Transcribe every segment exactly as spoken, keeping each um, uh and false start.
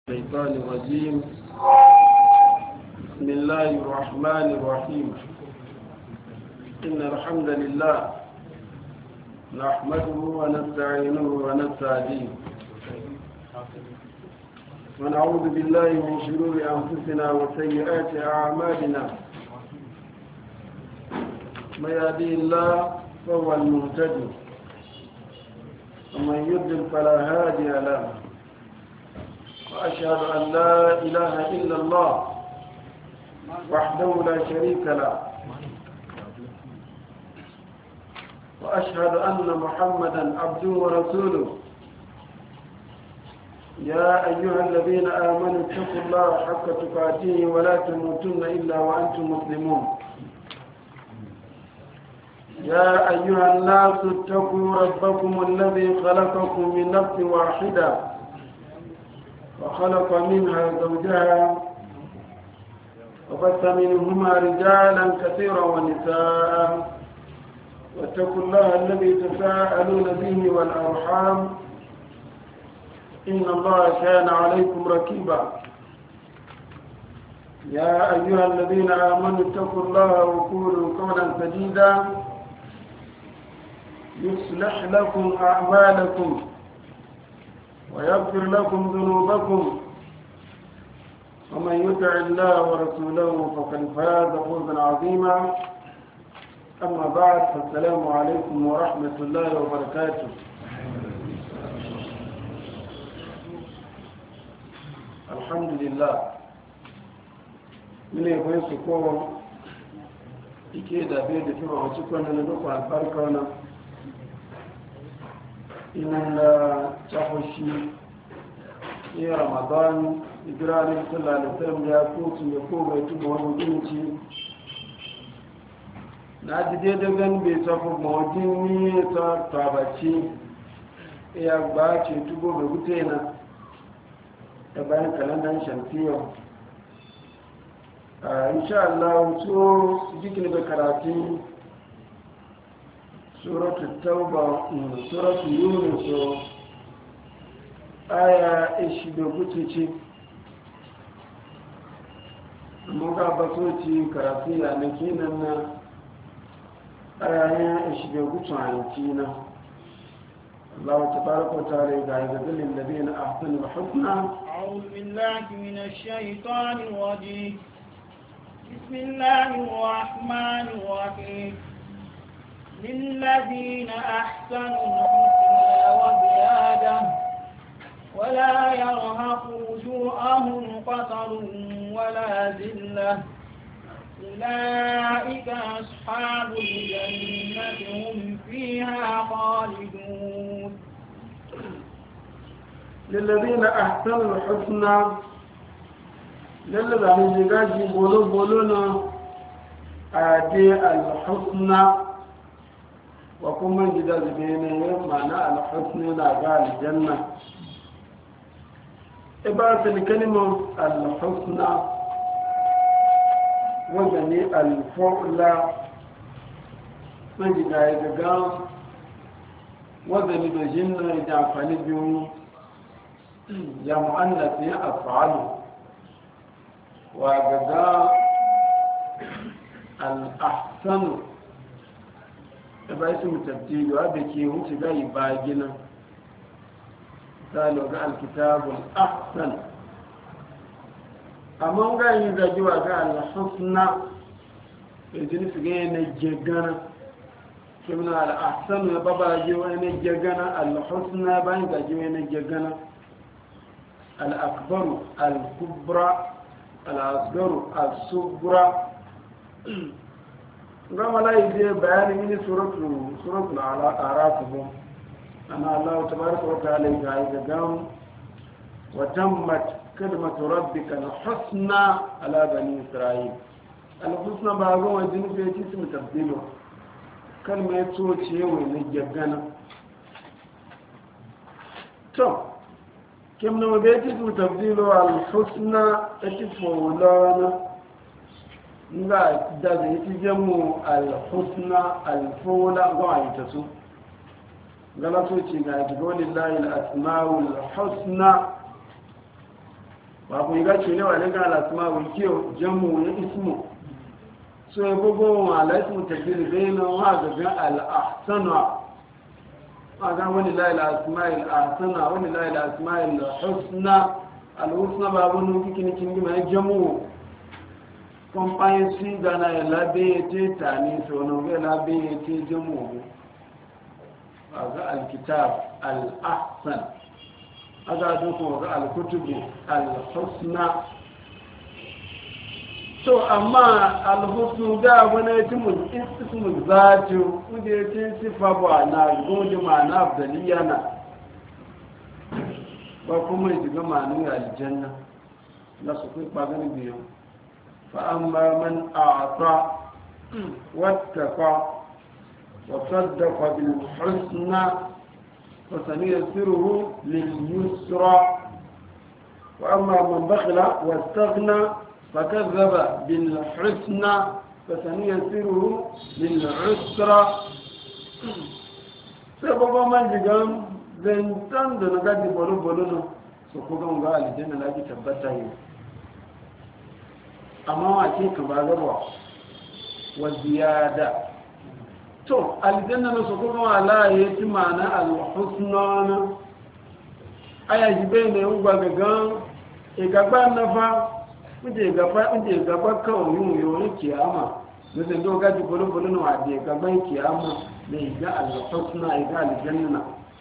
الشيطان الرجيم. بسم الله الرحمن الرحيم. إن الحمد لله نحمده ونستعينه ونستهديه ونعوذ بالله من شرور أنفسنا وسيئات أعمالنا. من يهديه الله فهو المهتدي ومن يضلل فلا هادي له. وأشهد أن لا إله إلا الله وحده لا شريك له، وأشهد أن محمدا عبده ورسوله. يا أيها الذين آمنوا اتقوا الله حق تقاته ولا تموتن إلا وأنتم مسلمون. يا أيها الناس اتقوا ربكم الذي خلقكم من نفس واحدة وخلق منها زوجها وبث منهما رجالا كثيرا ونساء، واتقوا الله الذي تساءلون به والأرحام إن الله كان عليكم رقيبا. يا أيها الذين آمنوا اتقوا الله وقولوا قولا سديدا يصلح لكم أعمالكم ويغفر لكم ذنوبكم، ومن يطع الله ورسوله فقد فاز فوزا عظيما. أما بعد، فالسلام عليكم ورحمة الله وبركاته. الحمد لله من يكون سكون إكيدا بيد فيما وسكون لنقع البركة inda ta fashi ya ramadan ibrahim sallallahu alaihi wasallam ya kotu ya koma ya tuba wani ginci na ji daidai gan bai tafi mawajin ni ta tabaci ya gba ce tubo bai gute na ta bayan kalandar shamfiyar a insha Allah so jikin da karatu سورة التوبة سورة يونس آية إيش بقولتي موجا بقولتي كرافية لكننا آية إيش بقولتي الله تبارك وتعالى قاعد يقول للذين أحسنوا الحسنى. أعوذ بالله من الشيطان الرجيم. بسم الله الرحمن الرحيم. للذين أحسنوا الحسنى وزيادة ولا يرهق وجوههم قتر ولا ذلة أولئك أصحاب الجنة هم فيها خالدون. للذين أحسنوا الحسنى للذين يجاجي بولو بولونا أدي الحسنى وكم من جدا زبينه معنى الحسن ناقا الجنة. عبارة الكلمة الحسنى وزني الفعل من جدا يجا وزني بجنة إذا فنبيون يا مؤنث أفعال وجدا الأحسن ba su mutabdili wa da ke wuce gai ba gina salo ga alkitabul ahsan. amma ga yi zagiwa ga al-husna da jini su gaya na jagana kimna al-ahsan ya baba ji wani na jagana al-husna bayan gaji wani na jagana al-akbaru al-kubra al-asgaru al-subra. gama layi zai bayani mini suratul araf bu ana Allah tabaraka wa ta'ala ga ga gam wa tammat kalimatu rabbika al-husna ala bani isra'il. al-husna ba ga wajen da yake su tabdilo kalma ya toce wai ne gaggana to kim na ba yake su tabdilo al-husna atifawlana nga da zai ci jamu al-husna al-fawla ga ita su galatoci ga jibo lillahi al-asma'ul husna babu iga ce ne wa daga alasma wikiyo jamu ya ismu so ya bugu wa alasmu tabbir bayna wa ga al-ahsana aga wani la ilaha isma'il ahsana wani la ilaha isma'il husna al-husna babu nu kikini kingi mai jamu companionsi gana ya labe te tani so no ga labe te jamu aga al-kitab al-ahsan aga doko ga al-kutubu al-husna so amma al-husnu da wani ismu ismu zatu wanda yake sifa ba na goje ma'ana abdaliya na ba kuma yi ga ma'anin aljanna na su kai bagani biyu fa amma man a'ta wattaqa wa saddaqa bil husna fa sanyassiruhu lil yusra wa amma man bakhila wastaghna فكذب بالحسنى فسنيسره للعسرى سبب من جغم زنتان da na gaji bolo-bolo su kugan ga aljanna na ji tabbata yi amma wace ka ba gaba wa ziyada to aljanna na su kugan ala ya ci mana al-husna aya jibe ne ugba gagan igagba nafa kuje gaba kuje gaba kawai yin yoyin kiyama da do gaji bolo-bolo na wade gaban kiyama da iga al-husna iga aljanna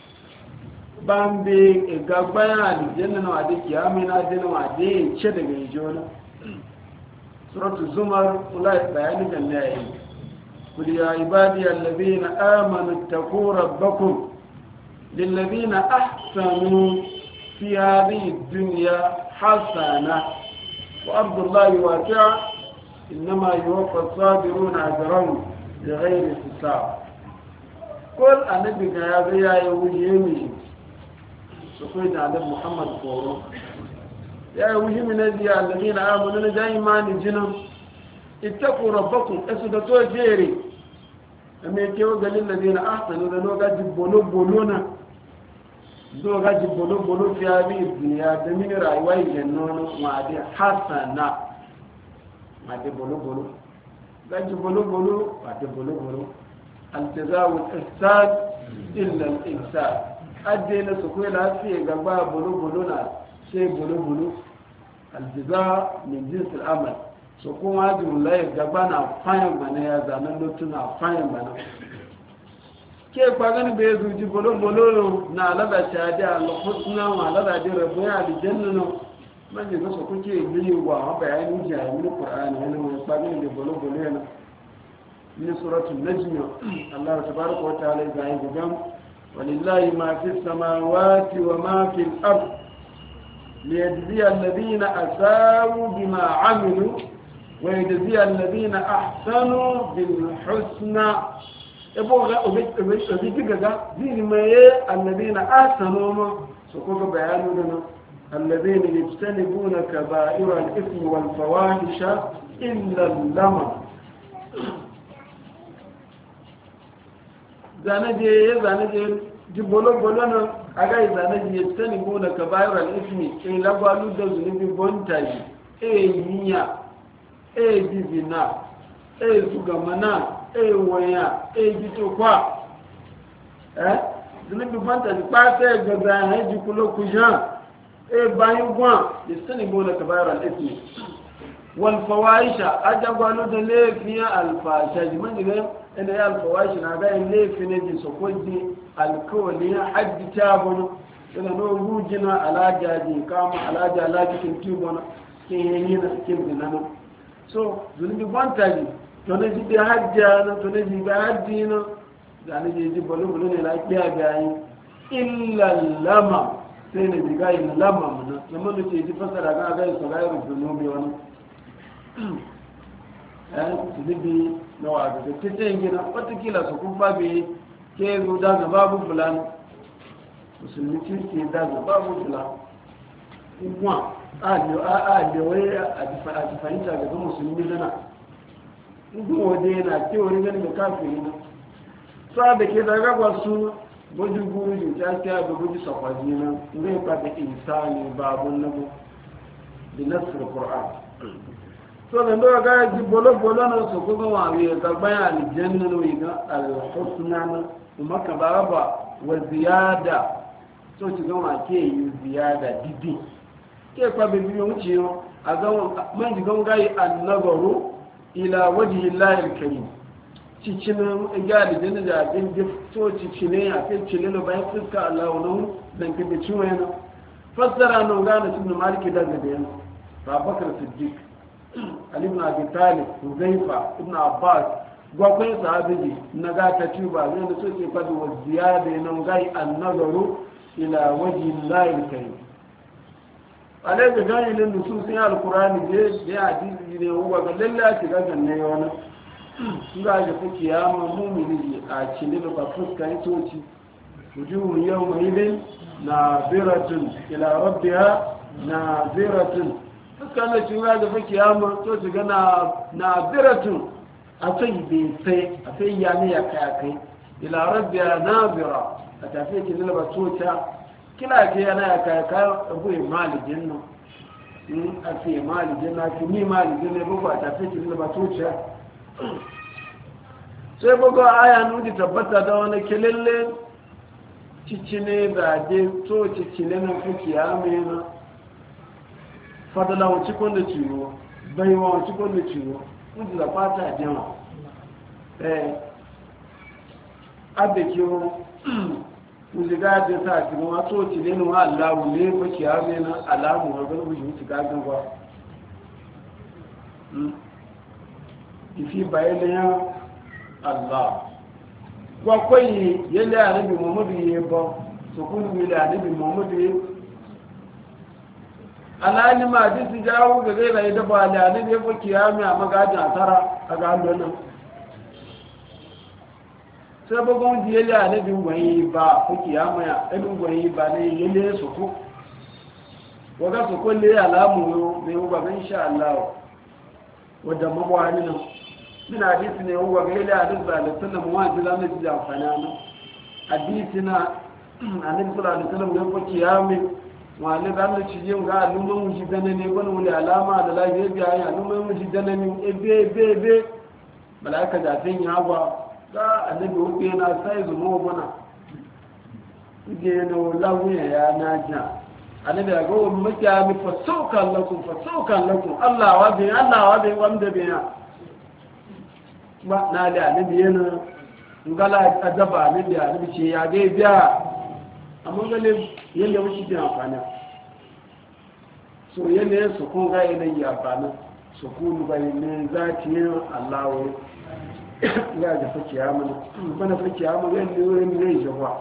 bambe gaba aljanna na wade kiyama na dena wade ce daga jona suratu zumar ulai bayani kan yayi kul ya ibadi alladhina amanu taqu rabbakum lil ladina ahsanu fi hadhihi dunya hasana وأرض الله واسعة إنما يوفى الصابرون أجرهم بغير حساب قل النبي يا بيا يوجيني سقيت على محمد فورو يا يوجي من الذين آمنوا دائما جنم اتقوا ربكم اسدتوا جيري أما يكيو قال الذين أحسنوا ذنو قد بولو بولونا zo gaji bolo-bolo fi abi duniya da mini rayuwa yannono ma'adi hasana ma'adi bolo-bolo gaji bolo-bolo ma'adi bolo-bolo altazawun ihsan illa al-ihsan adde na su kai lafiya gaba bolo-bolo na sai bolo-bolo aljaza min jinsil amal so kuma jumla gaba na fayan bana ya zanen lotuna fayan bana ke kwagani bai zuji bolo-bolo na alada shadi a lafusna ma alada di rabu ya alijanna no man yi gasa kuke yi wa ma bayanin jami'in ƙur'ani wani mai kwagani da bolo-bolo yana ni suratun najmi Allah tabaraka wa ta'ala ya yi gudan walillahi ma fi samawati wa ma fi al-ard liyajzi alladhina asawu bima amilu wa yajzi alladhina ahsanu bil husna ebo ga obi gaga dini maye alladina asanu ma so ko ga bayanu dana alladina yajtanibuna kaba'ira al-ithmi wal fawahisha illa al-lama zanaje zanaje ji bolo bolo na aga zanaje yajtanibuna kaba'ira al-ithmi in lagwalu da zunubi bontaji e yinya e divina e sugamana ewaya ejito kwa eh zunubi fanta di pate gaza heji kulo kujan e bayin gwa listani bola kabara al-ithmi wal fawaisha ajagwalo da lefiya al-fasha jiman diga ina ya al-fawaisha na ga lefi ne ji sokoji al-kawli haddi tabono ina no rujina alajaji kama alaja alajikin tibona ke yayin da cikin dinana so zunubi fanta di to ne ji da hajja na to ne ji ga hajji na da ne ji bolo bolo ne lafiya ga yi illa lama sai ne ji ga illa lama mun kuma ne ce ji fasara ga ga su ga yi zunubi wani eh zunubi na wa ga tace gina watakila su kun fa be ke zo da ga babu fulani musulmi ke da ga babu fulani kuma a ne a ne wai a fahimta ga musulmi dana duk waje yana ce wani gani da kafin na sa da ke daga wasu buji guri ta ta da buji sakwaji na zai fata insani babun nabu بنص القرآن so da ndo ga ji bolo bolo na so ko ga wi ga bayan aljanna no yiga al-husna na kuma ka baba wa ziyada so ci ga ma ke yi ziyada didi ke kwa be biyo mu ciyo a ga man ji ga ga an-nazaru ila wajhi Allah al-karim ci cinin ga aljanna da bin da so ci cine a kai cine no bayan fuska Allah wannan dan ke bi ciwo yana fassara no ga na ibn malik da ga bayan Abubakar Siddiq Ali ibn Abi Talib, Huzaifa, Ibn Abbas, gwakwai sahabiji na gata tuba zai da suke fadi wa ziyada nan gai an-nazaru ila wajhi Allah kai. Alai da gani nan da sun sai alqur'ani je ya hadisi ne uwa ga lalle ki ga ganne wani. Sun ga ga ku kiyama mu'mini a cikin da ba fuska yi toci. Wujuhu yawma idin naziratun ila rabbiha naziratun fuskar da cewa da fa kiyama to su ga na na biratun a sai bai sai a sai ya ne ya kai kai ila rabbiya nazira a tafi ki zalba tota kila ke yana ya kai kai abu mali jinna in a ce mali jinna ki ni mali jinna ba a tafi ki zalba tota sai bugo aya nudi tabbata da wani kelele cicine da je to cicine na fa kiyama yana fadala wọn tí kò lè tìrò bẹ́yìn wọn tí kò lè tìrò wọ́n ti lọ pátá àjẹun ẹ̀ abẹ̀kí wọn wùzìgá àjẹsà àti wọn tó ti lẹ́nu aláwò lé pẹ̀kì àmìnà aláàmù ọgbẹ́ lóbi ti gágan wa ìfi báyẹ̀ lẹ́yìn aláà gbọ́kọ́ yìí yẹ́lẹ́ àníbì mọ́mọ́dù yìí bọ́ sọkúlù wílẹ̀ àníbì mọ́mọ́dù yìí alalima hadisi jawo ga zai rai da ba da ne ne ko kiyami a magajin asara a galo nan sai bugun diye ya ne bin gwai ba ko kiyama ya edun gwai ba ne yele su ko waga su ko le alamu yo ne uba ban insha Allah wadda mabwani nan bin hadisi ne uba ga yele hadisi ba da sunan muwaji da ne ji amfana nan hadisi na annabi sallallahu alaihi wasallam ne ko kiyami wani ranar cijin ga aluman wuji ganani wani wani alama da lafiyar biya ya aluman wuji ganani ebe ebe ebe malaka da ta yi hawa ga annabi wuce na sai zuma wana ige na lawuya ya na jan annabi ya ga wani makiya mi fasaukan lakum fasaukan lakum Allah wa bin Allah wa bin wanda biya ba na da annabi yana ngala adaba annabi annabi ce ya ga biya amma gane yadda wuce bin amfani so yadda ya sukun ga yanayi amfani sukun bai ne za ki yi allawo ya da fake ya mana bana fake ya mana yadda wurin zai jawa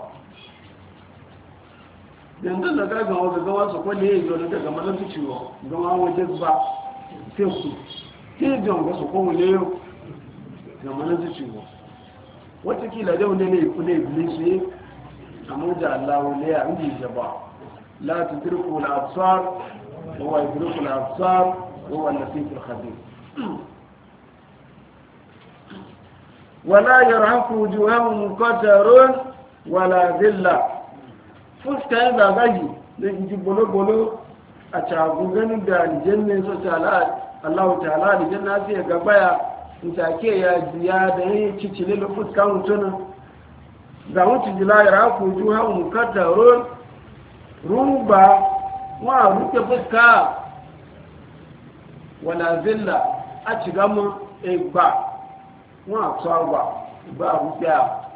yanzu da gagan wa gagawa su kwallo ya yi zo daga malar su ciwo gama waje ba sai ku sai jan ga su kowane yau ga malar su ciwo watakila da wanda ne kuna iblis ne أموجع الله ليه عندي جبار لا تدركوا الأبصار هو يدرك الأبصار وهو اللطيف الخبير ولا يرهق وجوههم قتر ولا ذلة فسك إذا غجي لكي بلو بلو أتعبوا غني الجنة الله تعالى الجنة فيها قبايا متاكي يا زيادة تشتلي لفسك وتنا ga wuce jilayar ku ju ha mu katarun ruba wa ruke fuska wala zilla a ci gamu egba wa tsawa ba rufiya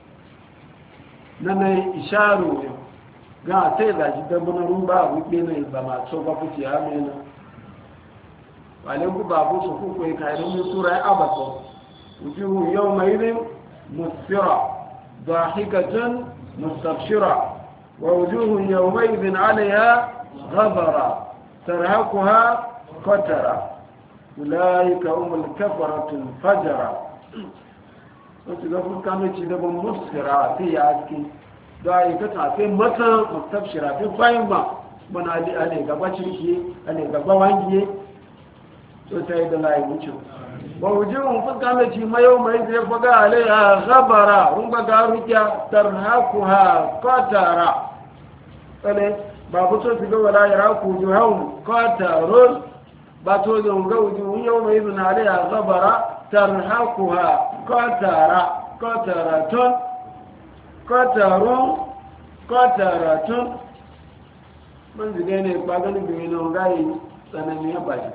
na mai isharu ga sai da ji da bana ruba rufe ne ba ma so ba fuci ya mena wale ku babu su ku ko kai mun sura abaso wujuhu yawma idin musfira ضاحكة مستبشرة ووجوه يومئذ عليها غبرة ترهقها قترة أولئك هم الكفرة الفجرة وتقول كانت تدب مسفرة في عسكي ضاحكة في متى مستبشرة في فايمة من علي غبا شركي علي غبا وانجي وتايد الله يوجه ووجوههم فكانت ما يوم إذ فقا عليها غبرة هم بقى رجع ترهقها قترة babu so su ga wala yara ku juhum qatarun ba to da ga wuju yau mai zuna da ya zabara tarhaquha qatara qataratun qatarun qataratun man zige ne ba ganin bi ne gai tsanani ya bashi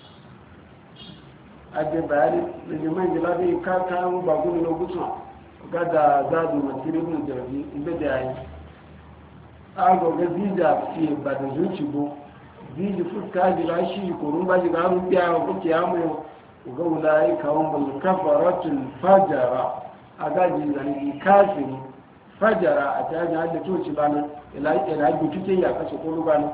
ade bayani da man jila bi ka ka mu ba gudu no gutu ga da zadu masirin da bi inda da yi ago ga zija fi ba da zuci bo ziji fuska jira shi kurun ba jira rubiya ko kiyamu ga ulai kawun kafaratul fajara aga jizani kafiri fajara a tajin hada toci bana ila ila gutute ya kace ko bana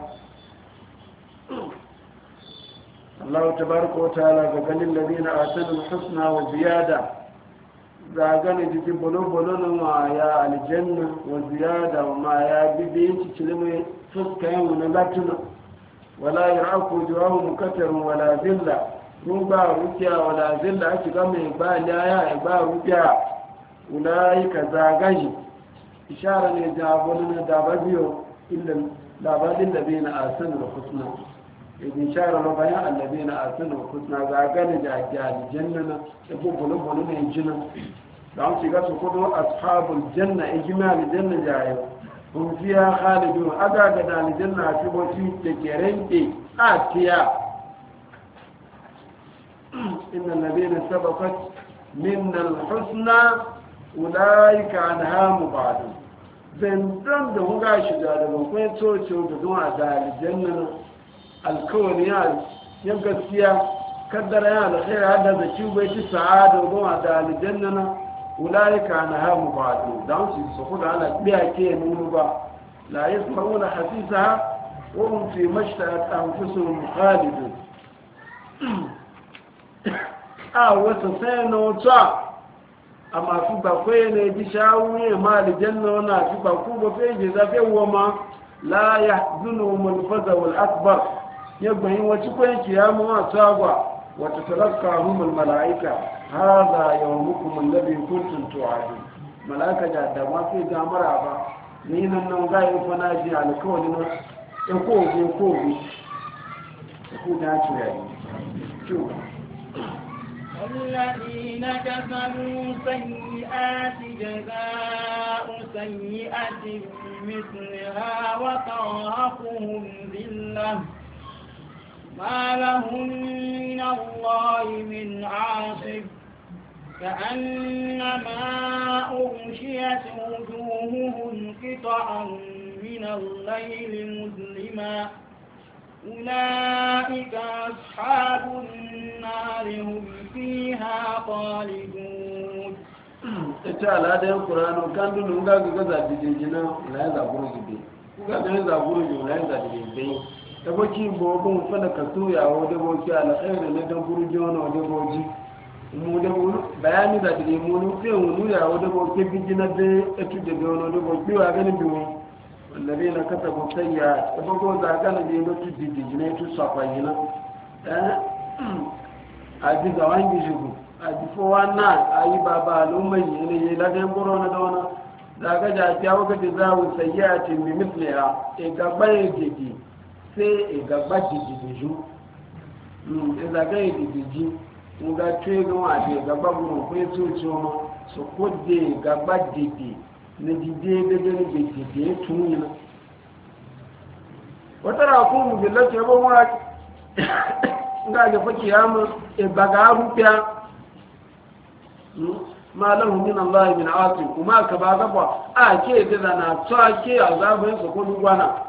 Allah tabaraka wa ta'ala ga ganin ladina atanu husna wa ziyada ga ganin jikin bolo-bolo na ma ya aljanna wa ziyada ma ya bibe ci cilime fuska yin na latuna wala yar'aku jawahu mukattarun wala zilla mun ba rukiya wala zilla ake ga mai ba laya ba rukiya ulai ka zagaji ishara ne jabon na da babiyo illa labarin da bai na asanu da husna idan shara ma bayan allabi na asanu da husna zagane da ake aljanna na ibu bolo-bolo ne jinan da an shiga su kudu ashabul janna ijima aljanna jayo kun fiya khalidun aga ga da aljanna a ciboci da kerente a tiya inna alladhina sabaqat minna alhusna ulaika anha mubadun zan dan da huga shiga da bakwai tsoci da zuwa da aljanna alkawari ya gaskiya kaddara ya alkhairi hada da cibai ci sa'ada zuwa da aljanna ulaika anha mubadun dan su su kuda ala biya ke nunu ba la yasma'una hasisaha wa hum fi mashtaat anfusuhum khalidun a wato sai na wata amma su ba kwaye ne ji shawuye ma aljanna na su ba ku ba feje zafe woma la yahzunu al-faza wal akbar yabban wacce kwaye kiyamu wa sagwa wa tatalaqahum al-mala'ika hadha yawmukum alladhi kuntum tu'adun malaka da da ma sai da maraba ni nan nan ga yi fa na ji alkawari na e ko go ko go ku da ci yayi to الذين كسبوا سيئات جزاء سيئة مثلها وترهقهم ذلة ما لهم من الله من عاصم كأنما أغشيت وجوههم قطعا من الليل مظلما أولئك أصحاب النار هم فيها خالدون تعالى هذا القرآن كان دون غاغا غزا ديجينا لا يزابورو جبي غاغا يزابورو جو لا يزابورو da baki bobon fana ka soya wa da boki alkhairi na dan burjo na da boji mu da bayani da dile mu ne mu ya wa da boki bijina da etu da gono da boki wa ganin biwo والذين كتبوا سيئات فبقوا ذا كان بينو تدي جنيتو صفاينا eh aji gawan gijugu aji fo wana ayi baba lumai ne la den boro na dona daga ja tiawo ga dizawu sayyati bi mithliha e gabaye didi sai e gaba didi biju mm e daga e didi mu ga twego wa de gaba mu ko etu chumo so ko de gaba didi na jide gajen da ya tuni na wata rakun mujallata ya bawa ga ga faki ya mu e baga rufiya ma lahu min Allah min asim kuma ka ba gaba a ke da na to ke azabin su ko dugwana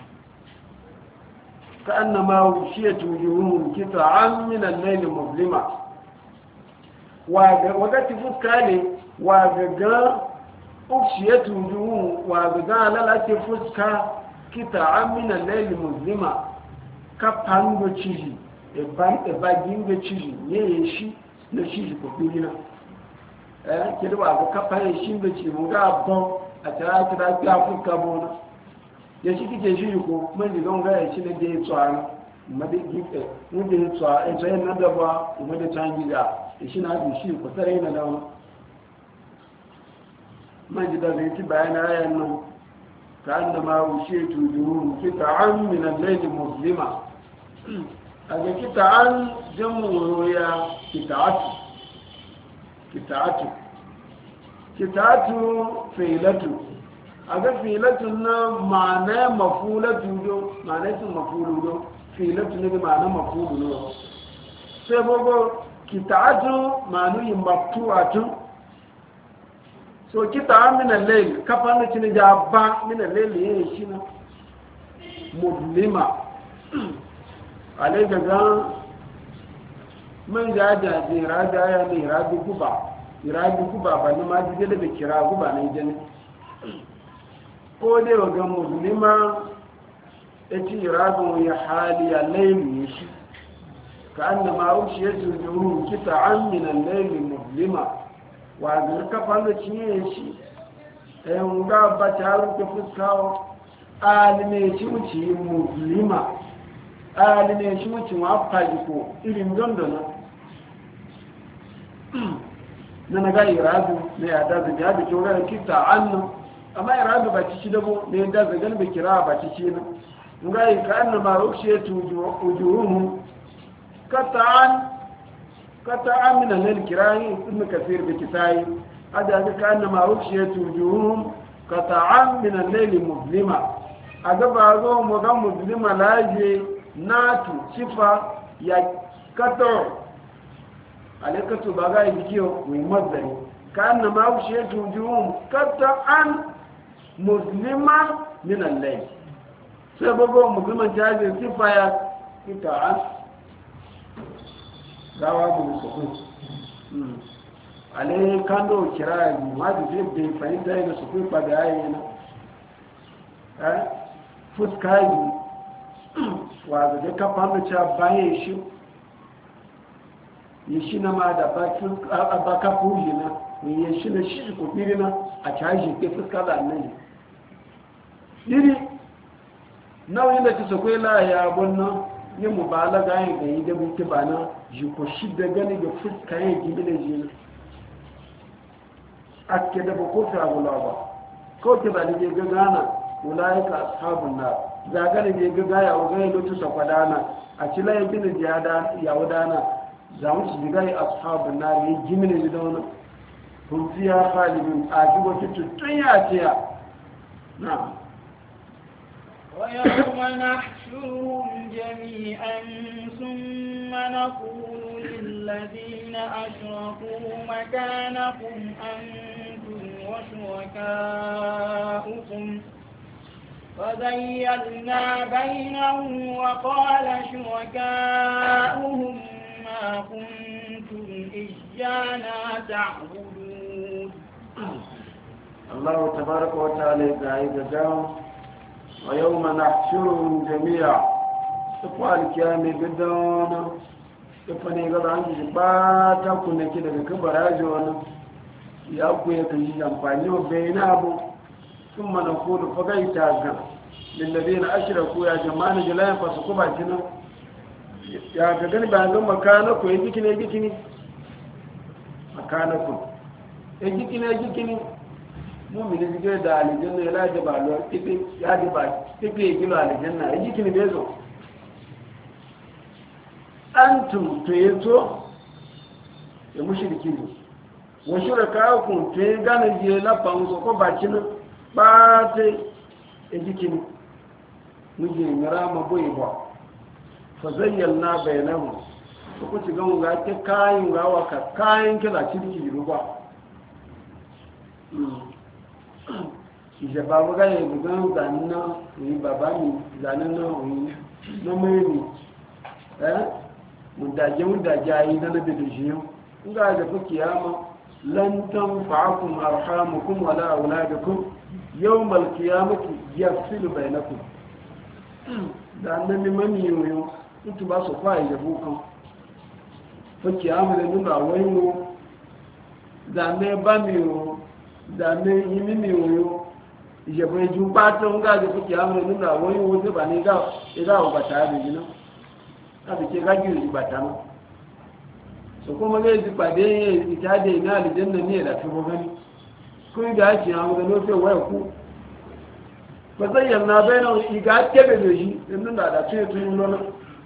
ka annama washiyatu wujuhum kita'an min al-layl muslima wa ga wakati fuskale wa ga ukshiyatu wujuhum wa ga lalati fuska kita amina layli muslima ka pango chiji e ban e bagingo chiji ne shi na chiji ko bilina eh kidi wa ka pan shi ndo chi mu ga bon a tara tara ga fuska bona ya shi kike shi ko mun di gonga ya shi ne de tsara made gike mun de tsara e tsayin na da ba mu da tangi da shi na bi shi ko tare na da man ji da zai ci bayan ayan nan كأنما وشيت وجوههم قطعا من الليل مظلمة أجا قطعا جمع يا قطعة قطعة قطعة فيلة أجا فيلة معنى مفولة دو معنى مفول دو فيلة نجي معنى مفول دو سبب قطعة معنى مقطوعة so kita amina layl kafa na cini da ba mina layl yayin shi na muslima alai daga man ga da jira da ya ne rabi guba rabi guba ba ni ma jide da kira guba ne jini ko dai ga muslima eti rabu ya hali ya layl shi ka annama ushiyatu juhu kita amina layl muslima wa ga kafa da cinye shi ɗayan ga ba ta rufe fuskawa alime shi wuce musulma alime shi wuce wa fajiko irin dondona na na ga iradu na ya daza ya da kyau ga kita annan amma iradu ba ci dabo ne da zagan da kira ba ci ci na ga yi ka annan ma rukshe tu ujuruhum kata'an قطع من الكراهي ابن كثير بكسائي هذا كأنما أغشيت وجوههم قطعا من الليل مظلمة هذا بعضهم وقام مظلمة لاجي ناتو صفة يا قطع عليك تبغى يجيو ويمزري كأنما أغشيت وجوههم قطعا مظلمة من الليل سببهم مظلمة جاجي صفة يا قطعا gawa mu su ku ale kando kira yi ma da zai bai fahimta yana su ku ba da yayi na eh fuska yi wa da ka fama cha baye shi yi shi na ma da ba su ba ka fuji na yi shi na shi ko birina a caji ke fuska da nan diri nauyin da ci su ku la ya bonna yin mubalaga yin gayi da buke ba na jiko shi da gani da fuska yin gibi da jini ake da bakofi agula ba ko ke ba da ke gagana wulaye ka ashabun na zagane da ya gagaya wa gaya lotu sa kwadana a ci laye gina ya wadana za mu ci gagaya ashabun na ne gimi ne da wani kun fiya falibin a ji wata tuttun ya ce ya na ويوم نحشرهم جميعا ثم نقول للذين أشركوا مكانكم أنتم وشركاؤكم فزيلنا بينهم وقال شركاؤهم ما كنتم إيانا تعبدون الله تبارك وتعالى قاعد جاء ويوم نحشرهم جميعا تقوال كيامي قدونا تفني قد عندي باتا كنا كده كبر اجونا يأكو يكشي جنفاني وبينابو ثم نقول فقيتا للذين أشركوا يا جماعة جلايا فسقوا باتنا يا كغني بانغم مكانكم يجيكني يجيكني مكانكم يجيكني يجيكني mumini zige da aljanna ya laje ba lo tipe ya ji ba tipe kilo aljanna ya ji kini bezo antum to yato ya mushriki ne wa shuraka ku to ya gane je la panzo ko bacin ba te ya ji kini muje ngara ma boye ba fa zayyalna bainahum ko ci gamu ga ke kayin ga wa ka kayin kila cirki ruwa ìjọba wọ́gáyẹ̀ ìgbẹ̀gbẹ̀ ìgbàníná òyìn bàbá mi ìgbàníná òyìn lọ́mọ́rìnì ẹ́ mùdàjẹ́ mùdàjẹ́ ayé lọ́nàbẹ̀dẹ̀ ṣíyàn nígbà àjẹ́fẹ́ kìyàmọ́ lọ́ntán fàákùn àrùhámùkún wà láàrùn yau malkiyamaki ya fílù bayanakù dáadáa ní mọ́mí ìròyìn nítorí bá sọ fà ìyẹ̀bú kan fẹ́ kìyàmọ́ lẹ́nu àwọn ìwò dáadáa bá mi ìròyìn dame yi mimi oyo ìjẹ̀bọ̀ ìjú pátó ń gáàjẹ́ fún kí á mọ̀ nínú àwọn ìwò tí bà ní ìgá ọ̀bàtà rẹ̀ yìí náà láti ṣe gájú ìrìn bàtà náà sọkọ́ mọ́lẹ́ ti pàdé ìjáde iná àlìjẹ́nà ní ẹ̀dà fi wọ́n ní kó ìgbà àti àwọn ọmọdé ló fẹ́ wọ́ ẹ̀kú ba zai yanna bai na iga kebe da shi inda da da ce tun nuna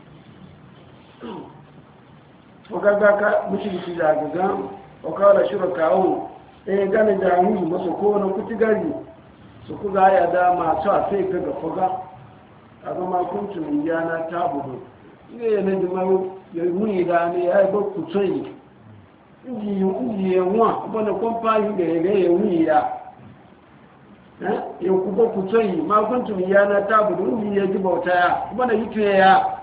ko gaga ka mushiriki da gaga ko kawai shirka kawo eh gane da mu masu ko na kuti gari su ku ga ya da ma ta sai ga ga foga aga ma kuntum yana tabudu ne ne da mu ya muni da ne ya ba ku tsayi inji inji yawa bana kompa yi ga ga ya muni ya eh ya ku ba ku tsayi ma kuntum yana tabudu inji ya ji bauta ya bana yi tuye ya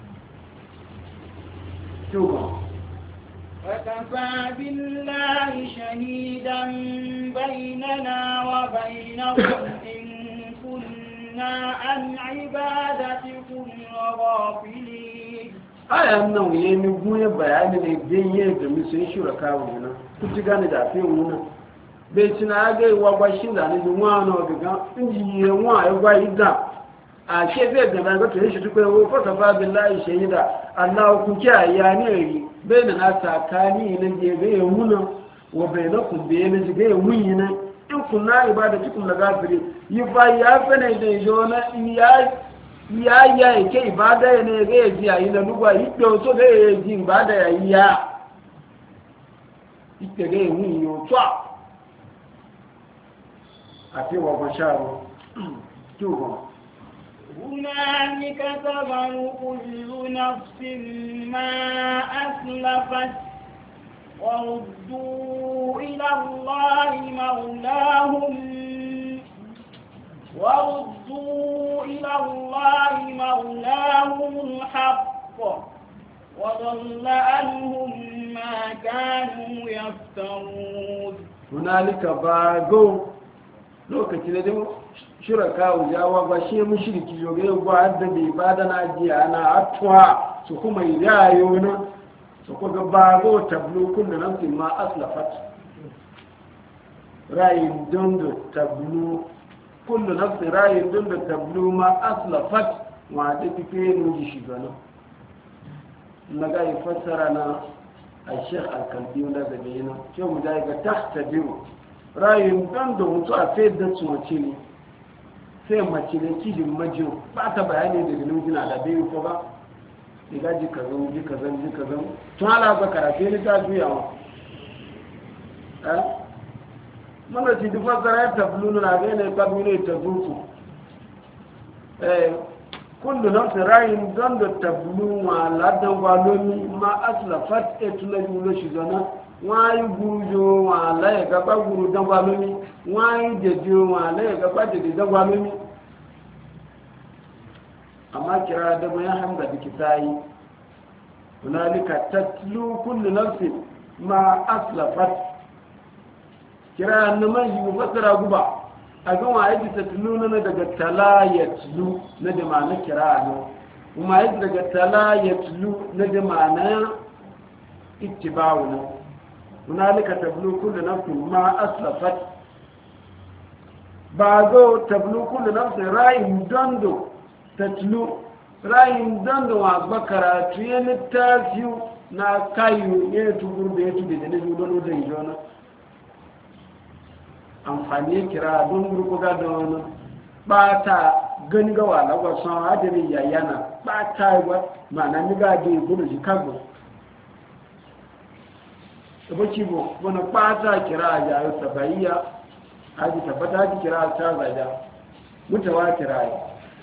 to وكفى بالله شهيدا بيننا وبينكم إن كنا عن عبادتكم غافلين aya nan ya mi goye bayani ne ganye da misun shuraka wuna ku ji gane da fe wuna bai tina ga wa gwashin da ne nwa no daga inji ye nwa ya gwa ida a ke bai da ga to shi tuko wo fa fa billahi shahida Allah ku kiya ya ne ri bai da na sakani ne je ga ya wuna wa bai na ku bai ne ga ya wuni ne in kunna ibadatukum la gafiri yi fa ya fa ne da jona ya ya ya ke ibada ne ga ya ji ayi na lugwa yi do so ga ya ji ibada ya ya ite ga yi yo twa ati wa basharo tugo هنالك تبر كل نفس ما أسلفت وردوا إلى الله مولاهم وردوا إلى الله مولاهم الحق وضل عنهم ما كانوا يفترون هنالك باغو lokaci da dai shuraka wujawa ba shi mushriki joge gwa da bai bada na jiya ana atwa su kuma yayo na su kuma bago tablu kullu nafsin ma aslafat rayin dondo tablu kullu nafsin rayin dondo tablu ma aslafat wa da kike mu ji shi gano naga yi fassara na al-sheikh al-kalbi wanda da yana ce mu da ga tahtajiru rayin dondo mutu a sai da su mace ne sai mace ne kijin majiyo ba ta bayani da ginin gina da bai ko ba diga ji kazan ji kazan ji kazan tun ala ba karafe ni ta juya wa eh mana ci dufa zara ta bulunu na ga ne ka ne ta zuku eh kullu nafsin rayin don da tablu ma ladan walomi ma aslafat etuna yulo shi zana wọ́n yí gúrújò wọn àlẹ́ ìgbàgbà gúrú dọ́gba lómi wọ́n yí jẹjẹ wọn àlẹ́ ìgbàgbà jẹjẹ dọ́gba lómi amma kira da bayan hamda da kitayi hunalika tatlu kullu nafsin ma aslafat kira na man yi fasara guba a ga wa yi tatlu na daga talayatlu na da ma na kira ne kuma yi daga talayatlu na da ma na ittibawu ne hunalika tablu kullu nafsin ma aslafat ba zo tablu kullu nafsin ra'in dondo tatlu ra'in dondo wa bakara tuye littafi na kayu ne tugur da ya tude da ne dono da jona amfani kira don gurko ga da wani ba ta gani ga wala ga son hadari yayana ba ta wa mana ni ga da gudu ji kago baki bo wani fata kira a jayo sabaiya haji tabbata haji kira ta zaja mutawa kira yi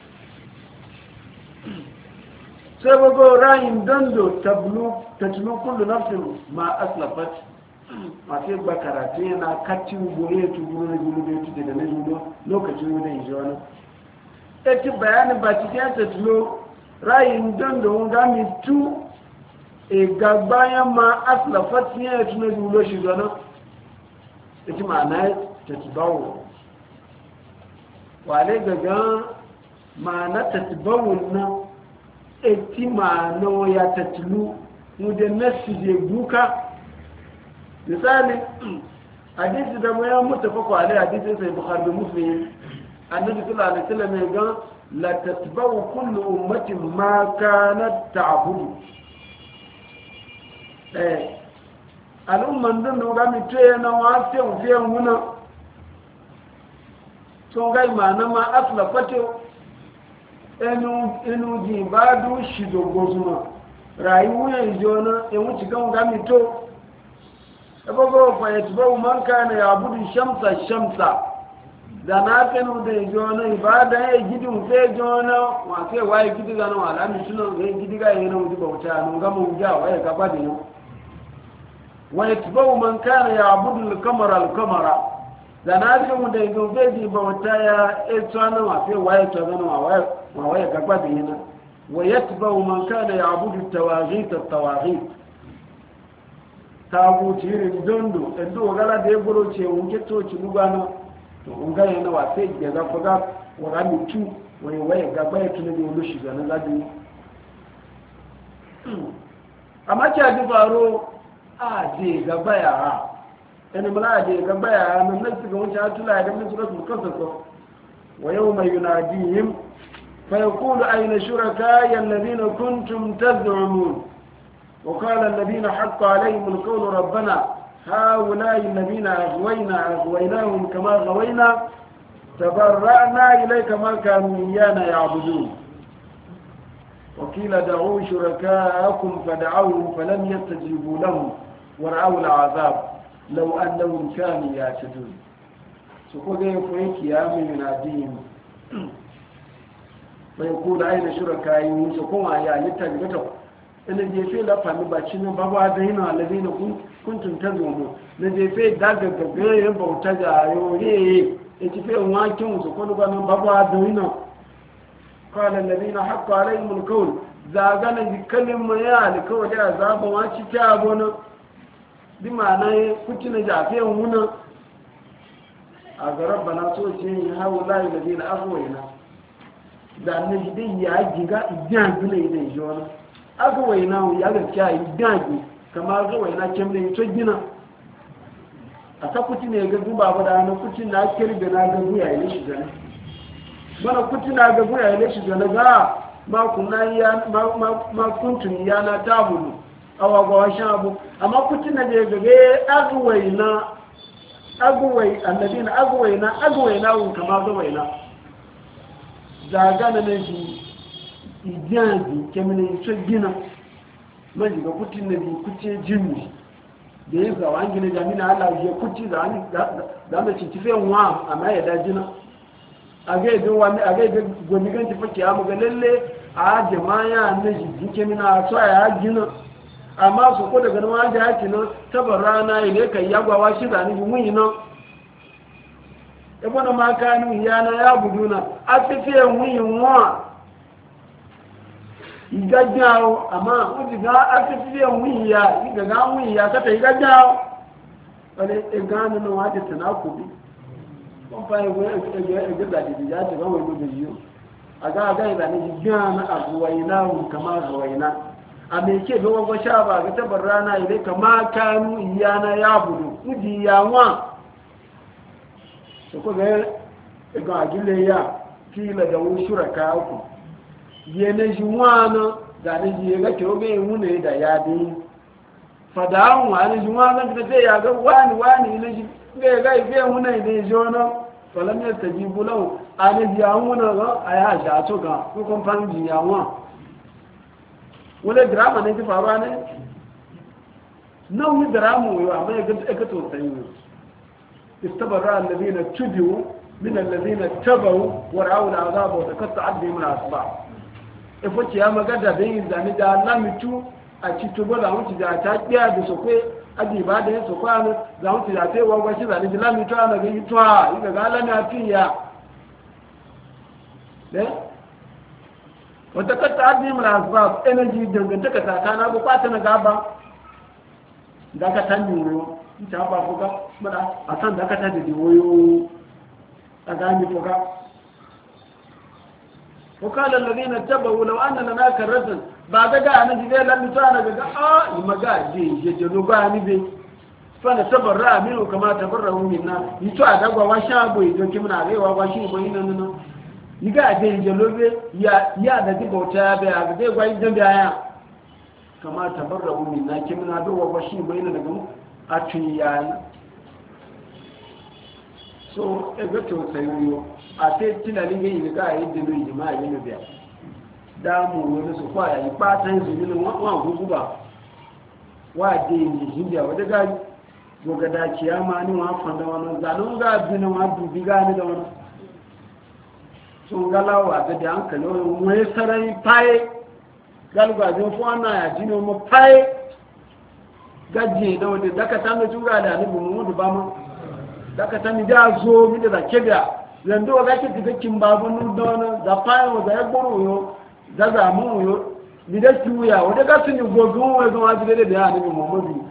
sai bago rayin dando tablu tatlu kullu nafsin ma aslafat masu ba karatu yana katin goye tuguru na gulu da tude da na judo lokacin wani inji wani eti bayanin ba ci ya tatlu rayin dando wunga mi tu ga bayan ma aslafat ne ya tuna dulo shi zana ita ma'ana ta tibawo wale gaga ma'ana ta tibawo na ita ma'ana ya ta tilu wajen nasi je duka misali hadisi da mu ya mutu fa kwale hadisi sai bukhari muslim annabi sallallahu alaihi wasallam ya ga la tatbawu kullu ummatin ma kanat ta'budu eh al'umman din da ga mito yana wa sai mu fiye muna so ga imana ma asla fato enu enu ji badu shido gozuma rayuwa ijona e wuci kan ga mito ebogo fa yatbu man kana yabudu shamsa shamsa da na kanu da ijona ibada ya gidin fe jona wa ke waye gidi ga no ala mi tuno ga gidi ga yana wuci bauta no ga mu ja waye ga badi no wa yatbu man kana yabudu al-qamara al-qamara da na kanu da ijona fe ji bauta ya e tsana wa fe waye to ga no waye wa waye ga badi yana wa yatbu man kana yabudu at-tawaghit at-tawaghit tabu tirin dondo endo gala de goro ce unke to ci lugana to unga yana wa sai ga ga ga wara mitu wai wai ga bai tun da wulu shi ga na zabi amma ki aji faro a je ga baya ina mala je ga baya nan nan su ga wuce atula da mun suka tuka so wa yawma yunadihim fa yaqulu ayna shuraka'i alladhina kuntum tad'umun وقال الذين حق عليهم القول ربنا هؤلاء الذين أغوينا أغويناهم كما غوينا تبرأنا إليك ما كانوا إيانا يعبدون وقيل دعوا شركاءكم فدعوهم فلم يستجيبوا لهم ورأوا العذاب لو أنهم كانوا يعتدون سقوط يفويك يا من يناديهم فيقول أين شركائهم سقوما يا يتجبتهم ina jefe la fami ba cinu ba ba da yana alabi na kuntun ta zomo na jefe daga gaga ya bauta da yore ya ci fe wakin su kwanu ba nan ba ba da yana kala alabi na haƙƙa alayhi mulkawul zagana jikalin ma ya alkawar da zaba waci ta abona bi ma'ana ya kuci na jafe wuna a ga rabbana so ce yi hau layi da zai na afuwaina da na jidai ya giga idan gina idan shi wani aka waina ya gaskiya yi gagi kamar ga waina kemle yi to gina a ta kuti ne ga guba ba da na kuti na kirbe na ga guya yi shi gane bana kuti na ga guya yi shi gane ga ma kunna ya ma ma kuntun ya na tabulu awa ga washan abu amma kuti na je ga ga aka waina agwai annabina agwaina agwaina wun kamar ga waina daga na ne shi ijazi kemine ito gina maji ga kuti na bi kuti jinni da ya zawa an gina jamina ala ya kuti da an da an ci tife wa amma ya da jina a ga idan wani a ga idan gwani gan ti fake amma ga lalle a jama'a na ji kemina so ya gina amma su ko daga nan da yake nan tabarana ile kai yagwawa shi da ni mun yi nan e bona ma kanu yana ya buduna a tife mun yi wa igajao ama ujiga akitiye mwiya igaga mwiya kata igajao wale egana no waje tanakubi kompa ewe ewe ewe da di ya te gawo ndo biyo aga aga ida ni gana abuwaina kama gawaina ameke do wago shaba ga tabarrana ile kama kanu iyana yabudu uji yawa so ko ga ega agile ya kila da ushuraka ku yene juwana da ne ji ga ke oge wune da ya bi fadawan wani juwana da te ya ga wani wani ne ji ga ga ife wune da jona falam ya tajibu lahu ane ji awuna ga aya ja to ga ko kon fan ji yawa wala drama ne ti faruwa ne nawi drama yo amma ga ga to sai istabara alladhina tubu min alladhina tabu wa ra'u al'azab wa taqatta'at bihim al'asbab efo ci ya magada da yin zane da lamitu a citubo da wuce da ta kiya da sokwe adi ba da yin sokwe anu da wuce da ta yi wagwa shi zane da lamitu ana ga yi tuwa yi ga gala na fiya ne wata kata adi mara asbab energy dangantaka tsakana ba kwata na gaba da ka ta nuro ta ba fuka mada a san da ka ta da diwoyo a gani fuka وقال الذين اتبعوا لو أن لنا كرة بعد جاء نجد لم يتوانا قال آه لما جاء جي جلو قاني بي فنتبرأ منه كما تبرأوا منا يتوى دقوا وشابوا يدون كمنا عليه وواشين بينا ننا يقع جي جلو بي يا يا دي بوتا بي أغدي ويدون بي كما تبرأوا منا كمنا دقوا وواشين بينا نقوم أتويان so ebe to sayo a sai tunanin gai ga yi dilo ijima yi no biya da mu wani su kwa yi patan su ni wa gugu ba wa de ni hinja wa daga goga da kiyama ni wa fanda wannan zalun ga bin wa dubi ga ni da wannan sun galawa da da hankali wani sarai faye galgajin fuwana ya jini mu faye gajiye da wadda daga ta mai tura da ni bumu mudu ba ma daga ta mi da zo mi da zake da yanzu wa gake tikakin babu nun da wani da faye wa da ya gboro yo da zamu yo mi da tuya wadda ga sun yi gogon wa zuwa ji da da ya ni bumu mudu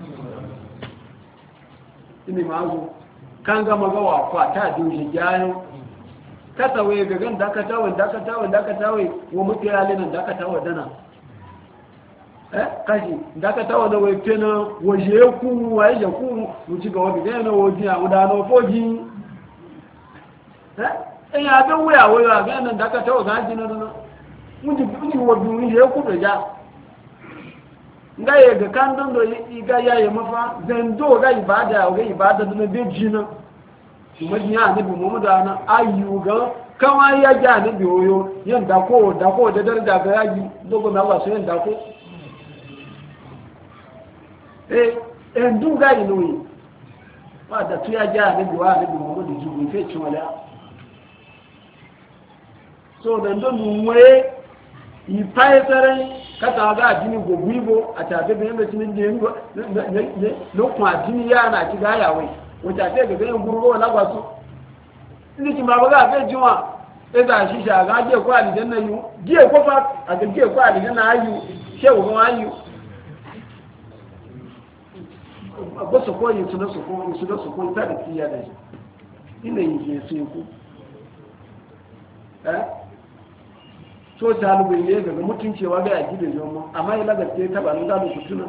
ini ma zo kan ga magawa kwa ta dinje jayo katawe ga gan dakatawa dakatawa dakatawa wa mutu ya linan dakatawa dana eh kashi dakatawa da wai tena waje ku waye ya ku mu ci ga wani da na waje a da no foji eh eh ya ga wuya wuya ga nan dakatawa ga jina dana mun ji mun ji wadu ni ya ku da ja ngaye ga kan don do ga yaye mafa zando ga ibada ga ibada da be jina majiya annabi Muhammadu ana ayyuga kama ya ji annabi oyo yin dako dako da daraja ga yaji dogo na Allah sai yin dako eh en duga inoyi wa da tu ya ji annabi wa annabi Muhammadu ji bi fe chwala so dan don muwe yi paisare kata ga jini gogwibo a tafe da yanda cinin je ne no kwa jini yana ci ga yawe wata ce ga ganin gurbo lagwasu inda ki baba ga fe jiwa sai da shi sha ga je ko aljanna yu je ko fa a ga je ko aljanna ayu shehu ko ayu ba su ko yi su da su ko su da su ko ta da tiya da shi ina yi ke su ku eh so ta lubu ne ga mutuncewa ga yaki da joma amma ila ga ce ta ba nan da ku tuna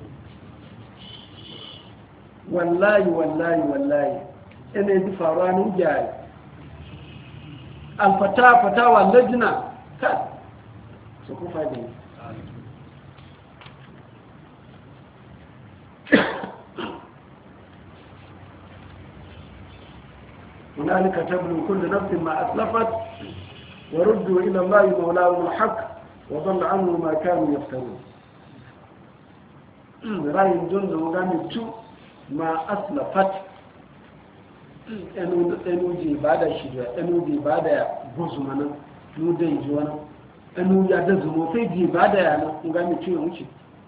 wallahi wallahi wallahi ina yi faruwa nan jari alfata fatawa lajina ka su ku fadi هنالك تبلو كل نفس ما أسلفت وردوا إلى الله مولاهم الحق وضل عنه ما كانوا يفترون رأي جند وقام تو ma aslafat enu ji ibada shirya enu ji ibada ya gozu mana nu da yi wani enu ya da zumo sai ji ibada ya na kun gami ciwo wuce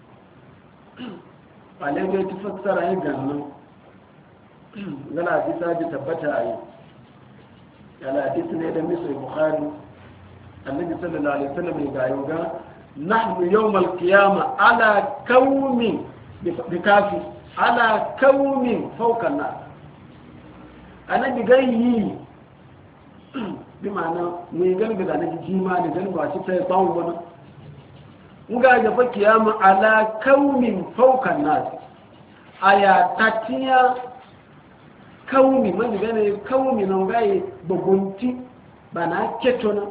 ɓalai ta fassara yi ganin gana hadisa ji tabbata a yi yana hadisi ne da misri bukhari annabi sallallahu alaihi wasallam ya gayo ga nahnu yawmal qiyamah ala qaumin bi kafi ala kaumin faukan na annabi gayyi bi ma'ana mai gani da zane jima da gani ba shi sai bawo wani muga ga fa kiyama ala kaumin faukan na aya tatiya kaumi man gane kaumi nan gaye babunti bana ketona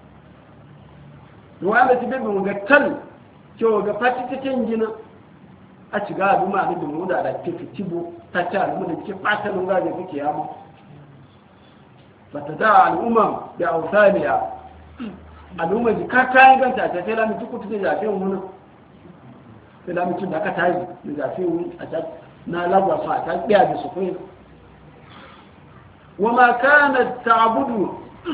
wanda ti bebe mun ga tal ko ga fati ta canjina a ci ga abu ma da mu da da ke fitibo ta ta mu da ke fata mun ga da kike yamu fatada al'umma da awsaliya al'umma ji ka kai ganta ta sai lamu tuku da jafe mun sai lamu tun da ka tayi da jafe mun a ta na lagwa fa ta biya da su kai wama kanat ta'budu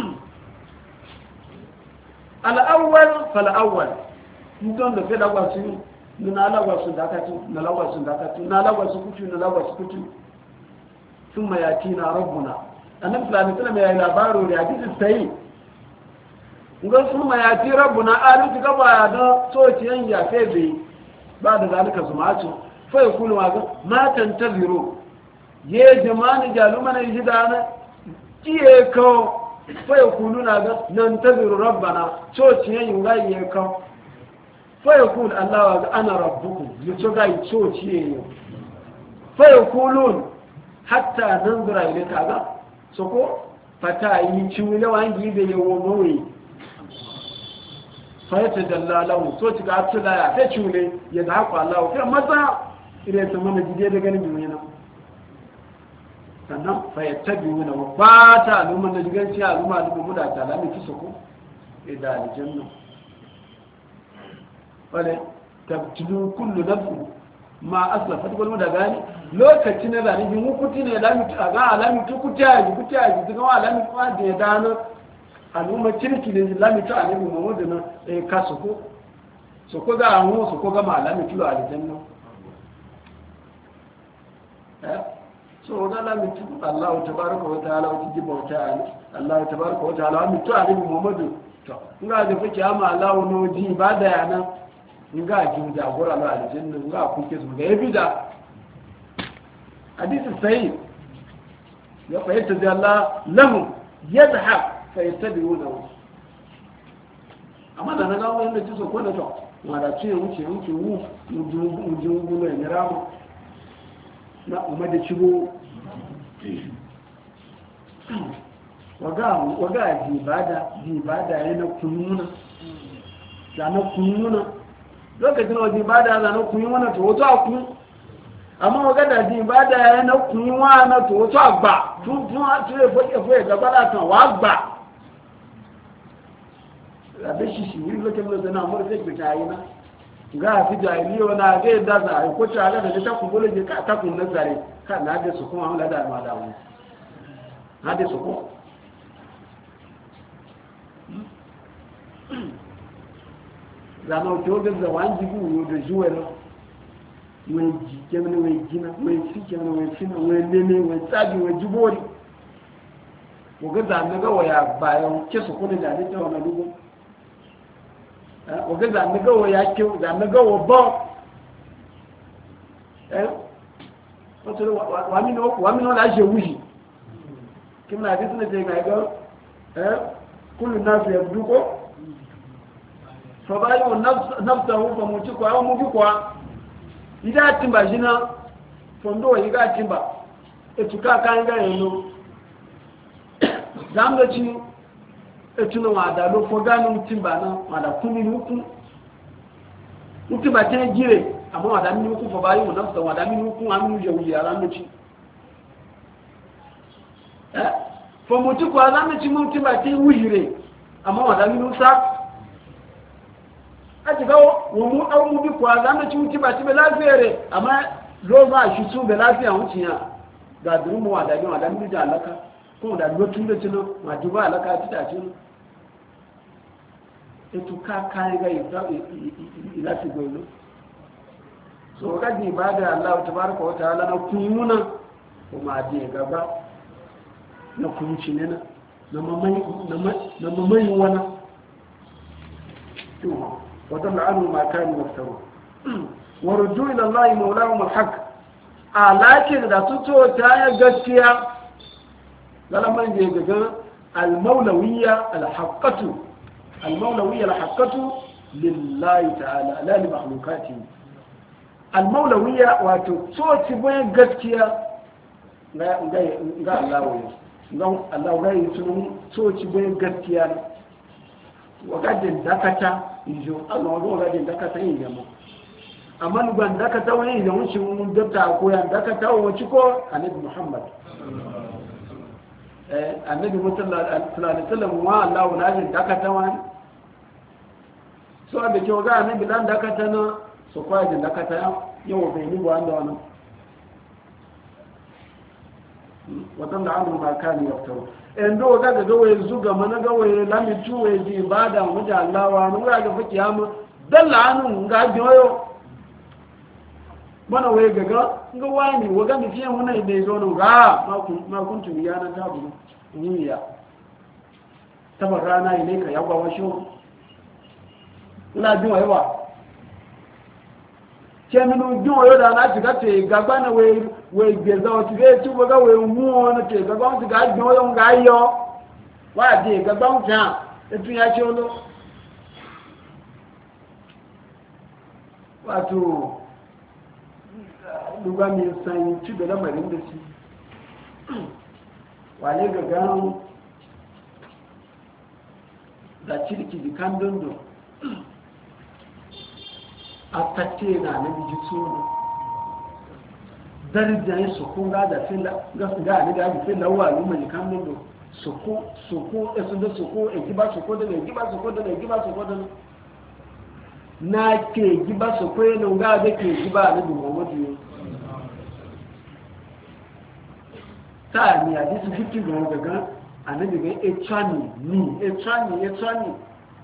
al-awwal fal-awwal ndon da fela gwa su na lagwa su da katu na lagwa su da katu na lagwa su kutu na lagwa su kutu thumma yatina rabbuna annabi sallallahu alaihi wasallam ya labaro da hadisi sai ngon thumma yati rabbuna alu ga ba da soci yan ya febe ba da zalika zumatu fa yakulu ma ma tantaziru ye jama'an jaluma ne jidana kiye ko fa yakulu na ga nan taziru rabbana soci yan yuga ye ko fa yakulu allah wa ana rabbukum yato ga soci ye fa yakulun hatta nanzura ilayka ga soko fata yi ciwule wangi da yawo mawai fayata dallalahu so ci ga tula ya ta ciwule ya da haka Allah kai maza ire ta mana jide da ganin duniya sannan fayattabi'una ba ta al'umma da jiganci al'umma da mu da ta lami su ko ida aljanna wale tabtilu kullu nafsin ma aslafat wal mudagani lokaci na da ni hukuti ne lami ta ga alami tukuta ji kuta ji ga alami fa da dana al'umma cirki ne lami ta annabi Muhammad na eh kasu ko so ko ga mu so ko ga malami tulo aljanna eh so da lami tu Allah tabaaraka wa ta'ala wa tijibauta Allah tabaaraka wa ta'ala mi to annabi Muhammad to nga da fike ama Allah no ji ibada yana nga ji jagora la aljanna nga kuke su ga yabida hadisi sahih ya fayyata da Allah lahu yadhhab fayattabi'una amma da na ga wanda ji so ko da to ma da ce wuce wuce wu mu ji wu ne ramu na umma da cibo waga waga ji ibada ji ibada yana kununa da na kununa lokacin wajen ibada da na kununa to wato akun amma waga da ji ibada yana kunwa na to wato agba tun tun a tire foke foke gaba da kan wa agba da shi shi ni lokacin da na mura sai bita yi na ga fi jahiliyo na ga yadda za a ko ta ga da ta kubule je ka ta kun nazare ka na da su kuma Allah da ma da mu na da su ko zama to ga da wanji bu da juwelo we ji kemne we jina we fi kemne we fina we lele we tsabi we jibori ko ga da na ga waya bayan ke su kudin da ta wannan dugo eh ko ga da na ga waya ke da na ga wa ba eh wato wa mi no wa mi no la je wuji kimna hadisi ne ga ga eh kullu nas yabduko fabayi wa nafsahu fa mutu kwa au mubi kwa ida timba jina fondo yiga timba etuka kanga yeno zamdo chi etuna wada lo foganu timba na wada kuni nuku mutimba te jire amma wada mi nuku fabayi wa nafsahu wada mi nuku amu je wuya ran chi eh fo mutu kwa zamdo chi mutimba te wujire amma wada mi nusa ati gawo mu au mu bi kwa zama ci wuci ba ci be lafiyare amma zo ba shi su be lafiya wuci ya ga duru mu wada ni wada ni da alaka ko da lotun da cino ma duba alaka ti ta cino e tu ka kai ga ita ila ti goyo so ga di ibada Allah tabaaraka wa ta'ala na kununa ko ma di gaba na kunci ne na na mamai na mamai wana to وضل عنهم ما كانوا يفترون ورجوا إلى الله مولاهم الحق لكن da tuto ta ya gaskiya lalaman je gaga al-maulawiyya al-haqqatu al-maulawiyya al-haqqatu lillahi ta'ala la li makhluqati al-maulawiyya wato so ci bayan gaskiya ga ga ga Allah ga Allah ga yi sunan so ci bayan gaskiya wagadin dakata ijo Allah wago wagadin dakata yin jama amma lugan dakata wani da wuce mun dabta ko yan dakata wuce ko annabi Muhammad eh annabi sallallahu alaihi wasallam wa Allah wajin dakata wani so da ke ga annabi dan dakata na so kwa da dakata yau bai ni ba wanda wannan wadan da annu ma kan yaftaru endo ga ga gawaye zuga mana gawaye lami tuwe ji ibada mu da Allah wa mu ga ga kiyama dalla anu ga joyo mana waye ga ga ga wani waga mi fiye wannan da zo no ga ma kun ma kun tu ya nan ta bu ni ya tabarana ne ka yawa wa sho ina bi waye wa keminu joyo da na tiga te gagba na we we geza o ti ge tu ga we mu ona te gagba o ti ga joyo nga yo wa de gagba o jan e tu ya cholo wa tu duga mi san ti be la marin da shi wa le gaga da cirki di kandondo atate na na biji tsoro darajar yin sukun ga da fila ga su ga ni da ji fila wa al'umma ji kan mun do suku suku e sun da suku e giba suku da giba suku da giba suku da na ke giba suku ne ga da ke giba da Muhammadu ta ni hadisi fifty ga ga annabi ga e chani ni e chani e chani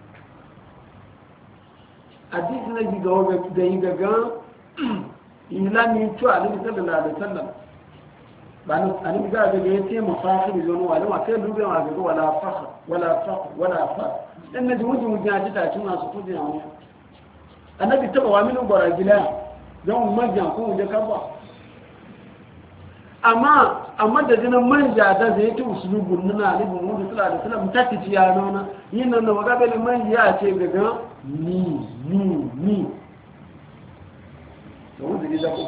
hadisi na ji ga ga da yi ga ila ni to annabi sallallahu alaihi wasallam bani annabi ga ga yace musafiri zo wala wa sai dube ma ga wala fakh wala fakh wala fakh dan naji wuji wuji ta ta tuna su kudi ne annabi taba wa minu baragila dan majjan ko da kaba amma amma da jinan manja da zai ta usulubun nuna annabi Muhammad sallallahu alaihi wasallam ta ci ya nona yin nan wa ga bele manja ce ga ni ni ni da wuzi da ku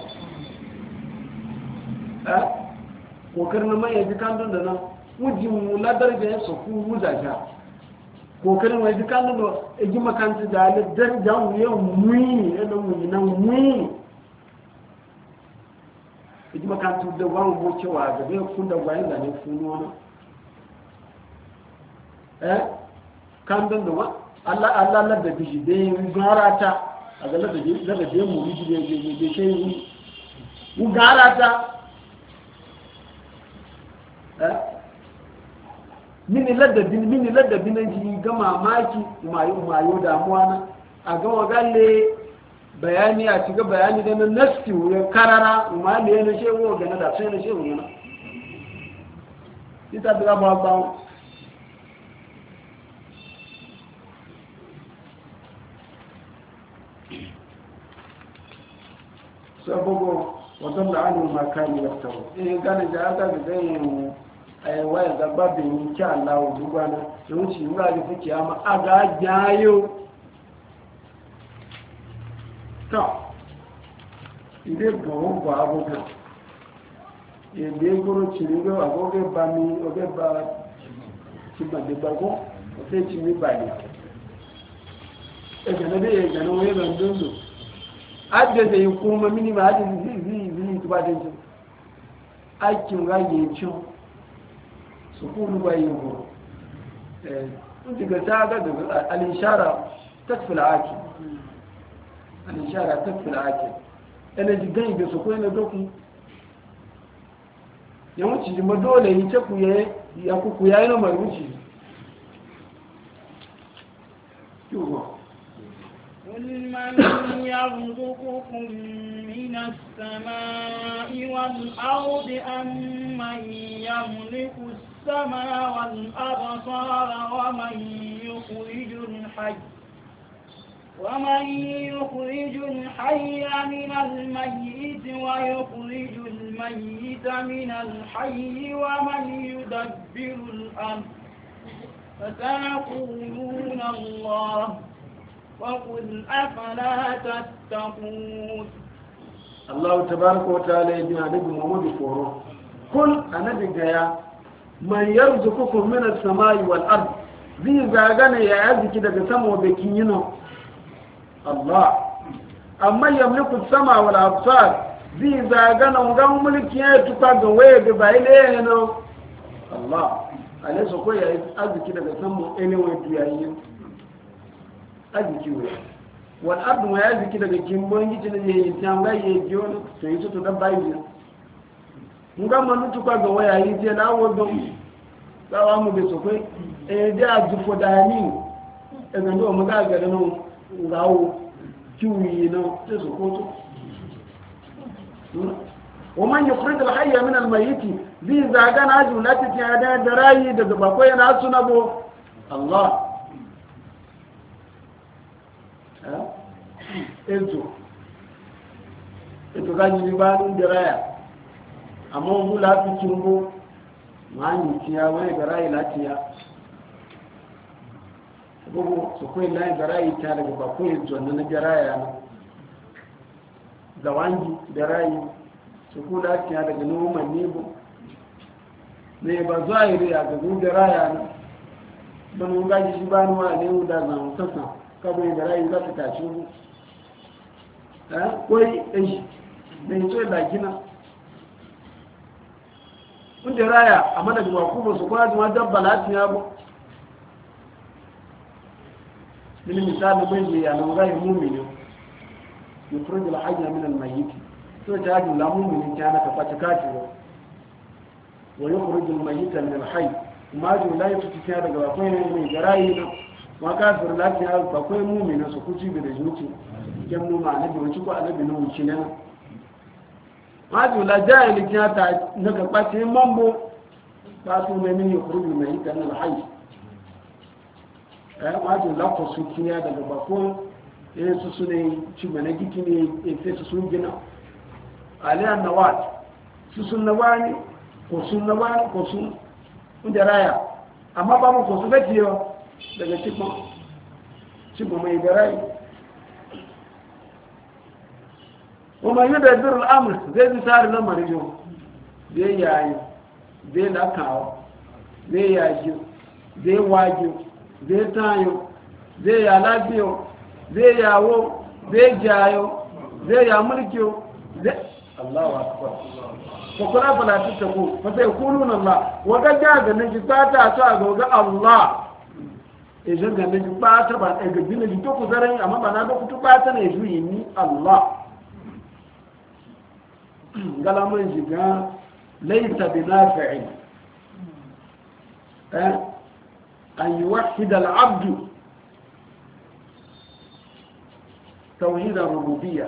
eh kokarin mai yaji kan don da nan wujin ladar da su ku wuza sha kokarin wai kan don da eji makanta da da dan jan yau mui da mui nan mui eji makanta da wan bo cewa da bai kun da wayin da ne funo na eh kan don da Allah Allah la da bishi dai garata a ga lada je lada je mu yi je je je sai u garata eh mini lada bin mini lada bin ji ga mamaki mayo mayo damuwa na a ga wagalle bayani a ciga bayani da nan nasti ya karara mali ne shewo ga na da sai ne shewo ne ita da ba ba sabogo wadan da anu makani ya tawo eh gane da aka ga yin ai waya da babin ki Allah dugana don shi mura da fike amma aga jayo to ide go ba abuga e de goro chirigo agoge ba mi oge ba ti ba de bago o se ti mi ba ni e gane de e gane we ban dondo adda da yi kuma mini ma hadin zai zai zai tuba da shi aikin rage cin su kulu bayi ko eh daga ta ga daga al-ishara tasfil aki al-ishara tasfil aki ene jigan da su ko ne doku yawanci ji dole yi ta ku yayi ya ku ku yayi na maruci yugo قل من يرزقكم من السماء والأرض أم من يملك السماء والأبصار ومن يخرج الحي ومن يخرج الحي من الميت ويخرج الميت من الحي ومن يدبر الأمر فسيقولون الله وقل أفلا تتقون الله تبارك وتعالى يبنى نبي محمد فورو قل أنا بقيا من يرزقكم من السماء والأرض ذي زاغانا يا أزكي دك سمو بكينو الله أما يملك السماء والأبصار ذي زاغانا وغام ملكي تقاق ويغ بايلينو الله أليس قوي يا أزكي دك سمو إليوي بيايين arziki wuri wani abin wa ya ziki daga kimbon gici da ya yi tanga ya yi wani to yi tutu don bayi biyu mun ga manu tukwa ga waya yi je na wadon tsawa mu bai sokwai eh da a jufo da ni daga ndo mu ga gari nan gawo kiwi nan sai su koto wa man yukhrij al-hayya min al-mayyit zai zaga na julati ta da da rayi daga bakwai yana sunabo Allah ezo eto ganyi ni ba nun diraya amma mu la fi kimbo ma ni tiya wai garai latiya bugu su kai lai garai ta daga ba ko ezo na garaya na da wangi garai su ku latiya daga noman nebo ne ba zahiri a ga garaya na ban gaji shi ba ni wa ne da zan sasa kabo garai za ta tashi wai ɗai mai so da gina inda raya amma daga baku ba su kwaji ma dabba latin ya bu mini misali bai ne ya nan gai mumini yukhrij al-hayy min al-mayyit to ta hajin la mumini kana ka fata kaci wa yukhrij al-mayyit min al-hayy ma ju la yutu ta daga baku ne mai garayi na ma kafir latin ya baku mumini su kuci da zuci yan mu ma annabi wuci ko annabi ne wuci ne ma ju la jahili ta daga kwace mambo ba su ne min yukhrij al-mayyit min al-hayy eh wajen lafa su kiya daga bakon eh su su ne ci mana giki ne eh su sun gina aliyan nawat su sun nawani ko sun nawani ko sun inda raya amma ba mu ko su gaci yo daga cikin cikin mai garai kuma yadda bir al'amr zai bi tare lamarin yo zai yayi zai lakawa zai yaji zai waji zai tayo zai ya lafiyo zai yawo zai jayo zai ya mulkiyo zai Allahu akbar ko kula bala ta ko fa sai kuluna Allah wa ga ga ne ji fata to a ga Allah e je ga ne ji fata ba e ga bin ji to ku zaran amma ba na ga ku fata ne ju ni Allah galaman ji ga laysa binafi'in eh أن يوحد العبد توحيد الربوبية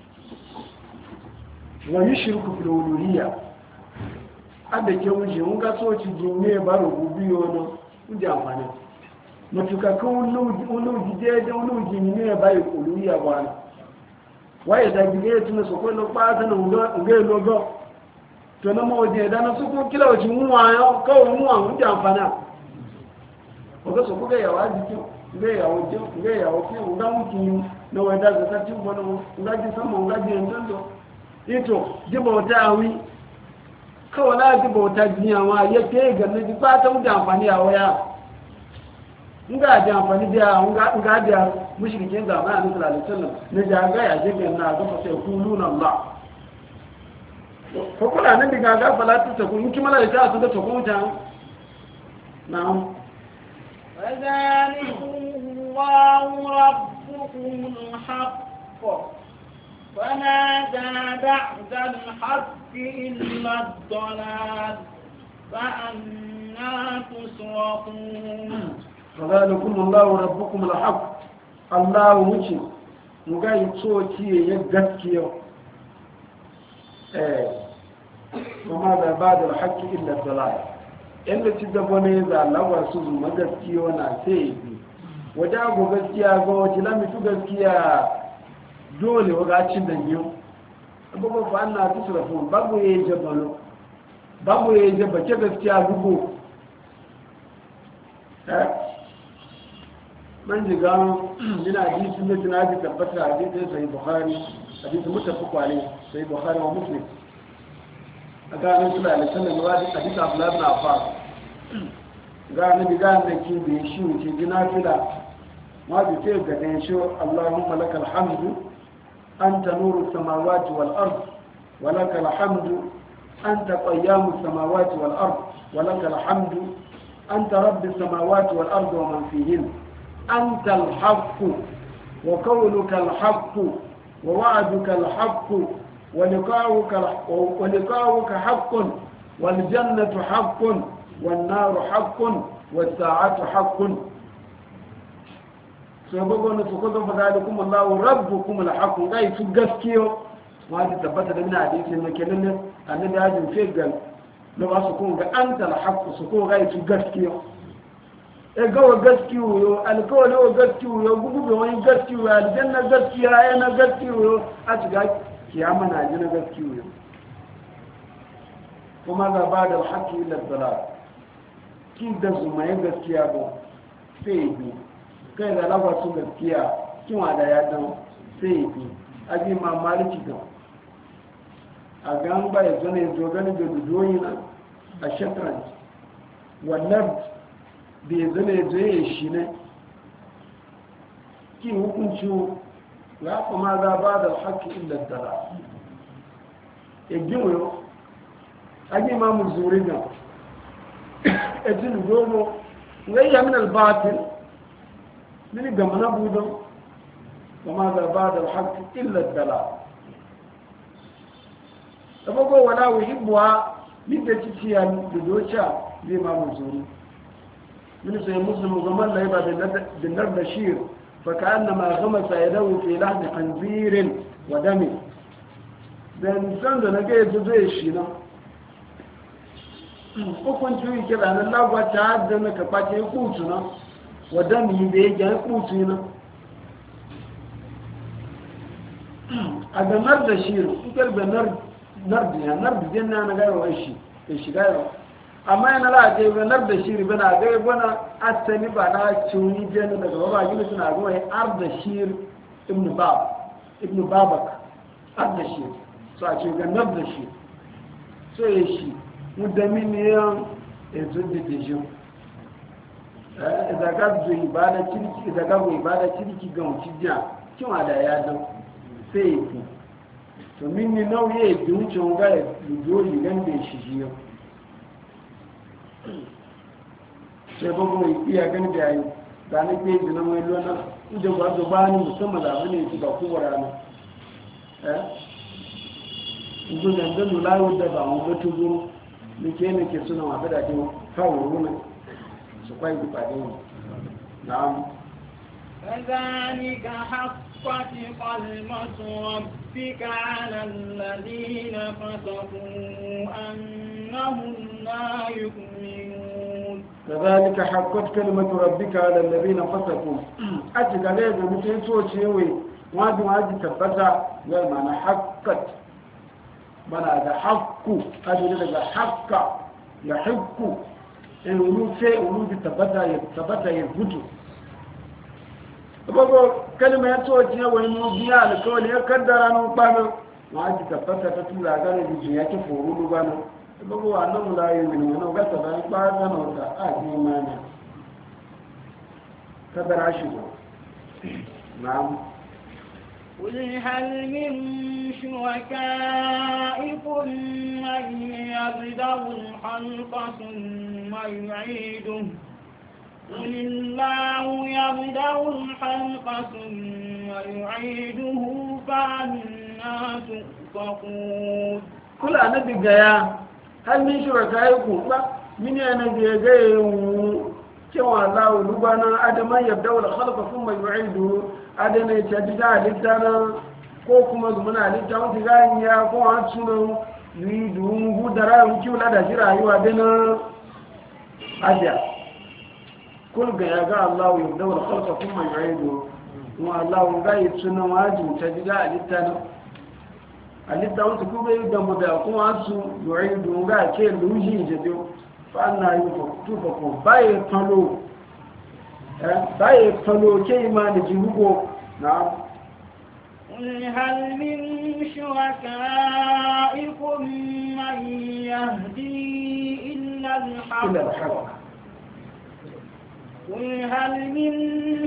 ويشرك في الألوهية هذا كيوجي ونقا صوتي جميع بربوبية ونجا أمانا متوكا كون ولوجي جيجا ولوجي جميع باي الألوهية وانا وإذا بقيت نسوكو لقباتنا ونجا لغو تنمو وجه دانا سوكو كلا وجه موايا كو موايا ونجا أمانا oga so kuga yawa jiki ga yawo je ga yawo ki uga muki no wanda za ta ci bono uga ji sama uga ji entando ito ji bauta awi kawala ji bauta jiya ma yake ga ne ji fata mu da amfani a waya nga ji amfani da nga nga da mushrikin da ma annabi sallallahu alaihi wasallam ne ja ga ya je ga na ga fa sai kuluna Allah ko kula nan diga ga falatu ta kun kimala da ta su da to kun ta na'am فذلكم الله ربكم الحق فماذا بعد الحق إلا الضلال فأنا تصرفون فذلكم الله ربكم الحق الله وجه مغاي صوتي يغسكيو eh فماذا بعد الحق إلا الضلال inda ci gaba ne za lawa su zuma gaskiya na sai bi waje go gaskiya ga waje lamitu gaskiya dole waga cin da yau abubuwa fa Allah ta surafu babu yayi jabalo babu yayi jabace gaskiya dubo eh man jiga ina hadisi ne tunaji tabbata hadisi sai Bukhari hadisi mutafaq alayhi sai Bukhari wa Muslim aganin sula da sallan wadi hadisi Abdullah ibn Abbas ga ni diga da ki da shi wuce gina fila ma bi ce ga dan shi Allahumma lakal hamdu anta nuru samawati wal ard wa lakal hamdu anta qayyamu samawati wal ard wa lakal hamdu anta rabbis samawati wal ard wa man fihin anta al haqq wa qawluka al haqq wa wa'duka al haqq ولقاؤك ولقاؤك حق والجنة حق والنار حق والساعة حق سببنا تقول فذلكم الله ربكم الحق غاي تغسكيو وهذه ثبت من حديث المكلن النبي هاجم فيقال لو اسكون انت الحق سكون غاي تغسكيو e gawa gaskiyo yo alkawali wa gaskiyo yo gugu da wani gaskiyo ya aljanna gaskiya yana gaskiyo yo a shiga kiyama na ji na gaskiyo kuma ga ba da haƙƙi ila dalal ki da zumaye gaskiya ba sai bi kai da lawa su gaskiya kin wa da ya dan sai bi aji ma maliki ga a gan ba ya zo ne zo gani da doyi na a shatran wannan bai zo ne zo ya shi ne ki hukunci ya kuma za ba da haƙƙi illa dalal ya gino aji imamu zuri ga ejin gomo ngayya min al-batil min gamana budon وما ذا بعد الحق إلا الدلال تبقى ولا يحبها من تتيا بدوشا لما مزوري من سي مسلم وزمان لا يبقى بالنار بشير فكأنما غمس يده في لحم خنزير ودم da nisan da na ga yadda zai shi nan hukunci yi kira na lagwata hadda na kaface kutu nan wadda mu da ya gyan kutu nan a ga nar da shi ikar da nar da nar da jinna na gaiwa shi ya shiga yau amma yana la ga ga nar da shi bana ga gona asali ba na cuni jinna daga baba gina suna ga wai ar da shi ibn bab ibn babak ar da shi so a ce ga nar da shi so ya shi mudaminiyan yanzu da dijin idan ka zo ibada kirki idan ka zo ibada kirki ga mutum jiya kin da ya dan sai ku to min ni nauye da wucin ga dole gan da shi jiyo sai babu iya gan da yayi da ne ke jina mai lona inda ba da bani musamman da bane ki ba ku warana eh inda dan da lulawo da ba mu mutu guru nike ne ke suna wa da ke kawo ruwa su kwai ku fadi na'am كذلك حقت كلمة ربك على الذين فسقوا أنهم لا يؤمنون كذلك حقت كلمة ربك على الذين فسقوا أجد عليه مثل توشيوي واجي واجي تبتا زي ما أنا حقت بنا هذا حق أجد هذا حق يحق إن ولود شيء ولود تبتا تبتا يثبت bago kalma ya to ce wani mubiya alkawali ya kaddara no bana ma ji tabbata ta tura ga ne ji ya ke foro bana bago wannan mulayi min wannan ga ta bai ba da no da a ji mana kaddara shi ko na'am قل هل من شركائكم من يبدأ الخلق ثم يعيده قل الله يبدأ الخلق ثم يعيده فأنا تؤفكون كل نبي جاء هل من شركائكم من نبي جاء كما الله لبنا آدم يبدأ الخلق ثم يعيده آدم يتجدد لتنا ko kuma zumuna littafin tiganya ko an sunan yi duhun gudara wuce wula da shi rayuwa bina ajiya kul ga ya ga Allah ya dawo khalqa kuma yu'idu kuma Allah ga yi sunan wajin ta diga alittana alittana su kuma yi da mu da kuma su yu'idu ga ke luji je do fa anna yufu fa ko bai talo eh bai talo ke imani jibugo na قل هل من شركائكم من يهدي إلا الحق قل هل من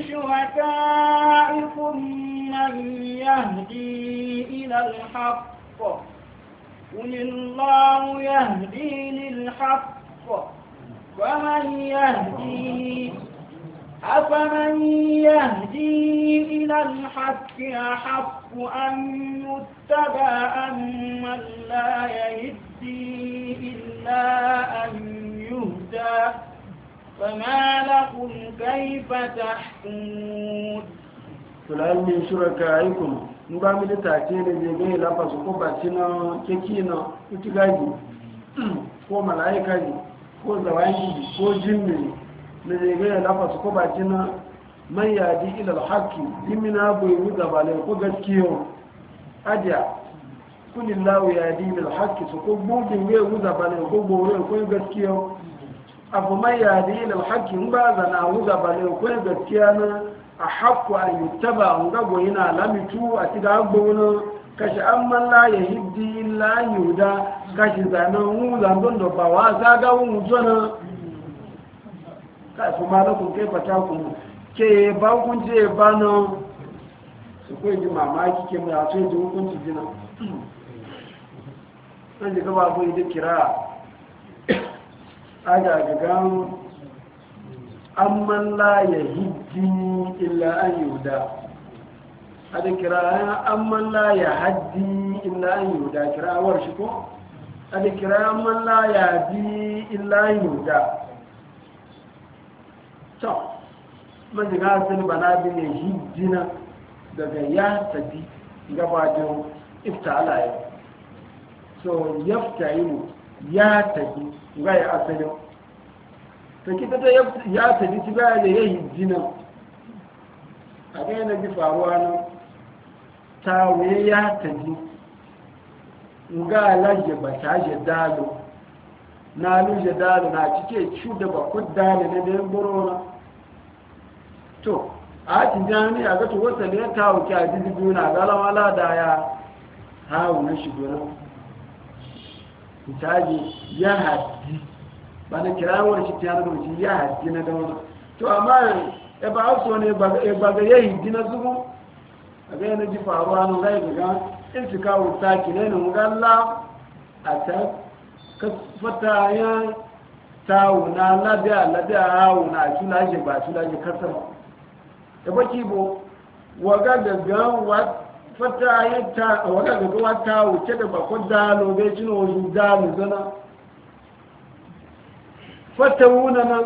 شركائكم من يهدي إلى الحق قل الله يهدي للحق ومن يهدي أفمن يهدي إلى الحق أحق أن يتبع أمن لا يهدي إلا أن يهدى فما لكم كيف تحكمون قل هل من شركائكم نبامي لتأتين جيغي لفظ قبتنا كيكينا كتغاجي ko malaika ne ko zawangi ko jinni na jege ya lafa su ko baki na man yadi ilal haqqi limina bai wuga bale ko gaskiyo ajiya kulillahu yadi ilal haqqi su ko bugin ya wuga bale ko gore ko gaskiyo abu man yadi ilal haqqi in ba zana wuga bale ko gaskiya na a haqqu an yuttaba an ga goyina lamitu a tiga gbono kashi amman la yahdi illa yuda kashi zanan wu zandon da ba wa zaga wu zona kasu ma na kun kai fata kun ke ba kun ce ba na su kai ji mamaki ke mai aso ji hukunci jina an ji gaba abu da kira aga gagan amman la ya hijji illa an yuda a da kira amman la ya haddi illa an yuda kirawar shi ko a da kira amman la ya haddi illa an yuda to majiga asali bana bi ne hijjina daga ya tabi gabatin iftala ya so yafta'ilu ya tabi ga ya asali ta kita ta ya tabi ci ga da yayi jina a ga yana ji faruwa nan ta waye ya tabi ga laje ba ta je dalo na luje dalo na cike cu da ba ku dalo ne da borona to a ci jani a ga to wata ne ta wuce a jiji biyu na galamala da ya hawo na shi gona misali ya haddi ba na kirawar shi ta yanar shi ya haddi na dauna to amma ya ba hausa ne ba ga ya hiddi na zubu a ga yana ji faruwa nan zai daga in su kawo taki ne na mugalla a ta fata ya tawo na labiya labiya hawo na tulaje ba tulaje kasar da baki bo waga daga wa fata yata waga daga wata wuce da bakon dalo bai cino wajen dalo zana fata wuna nan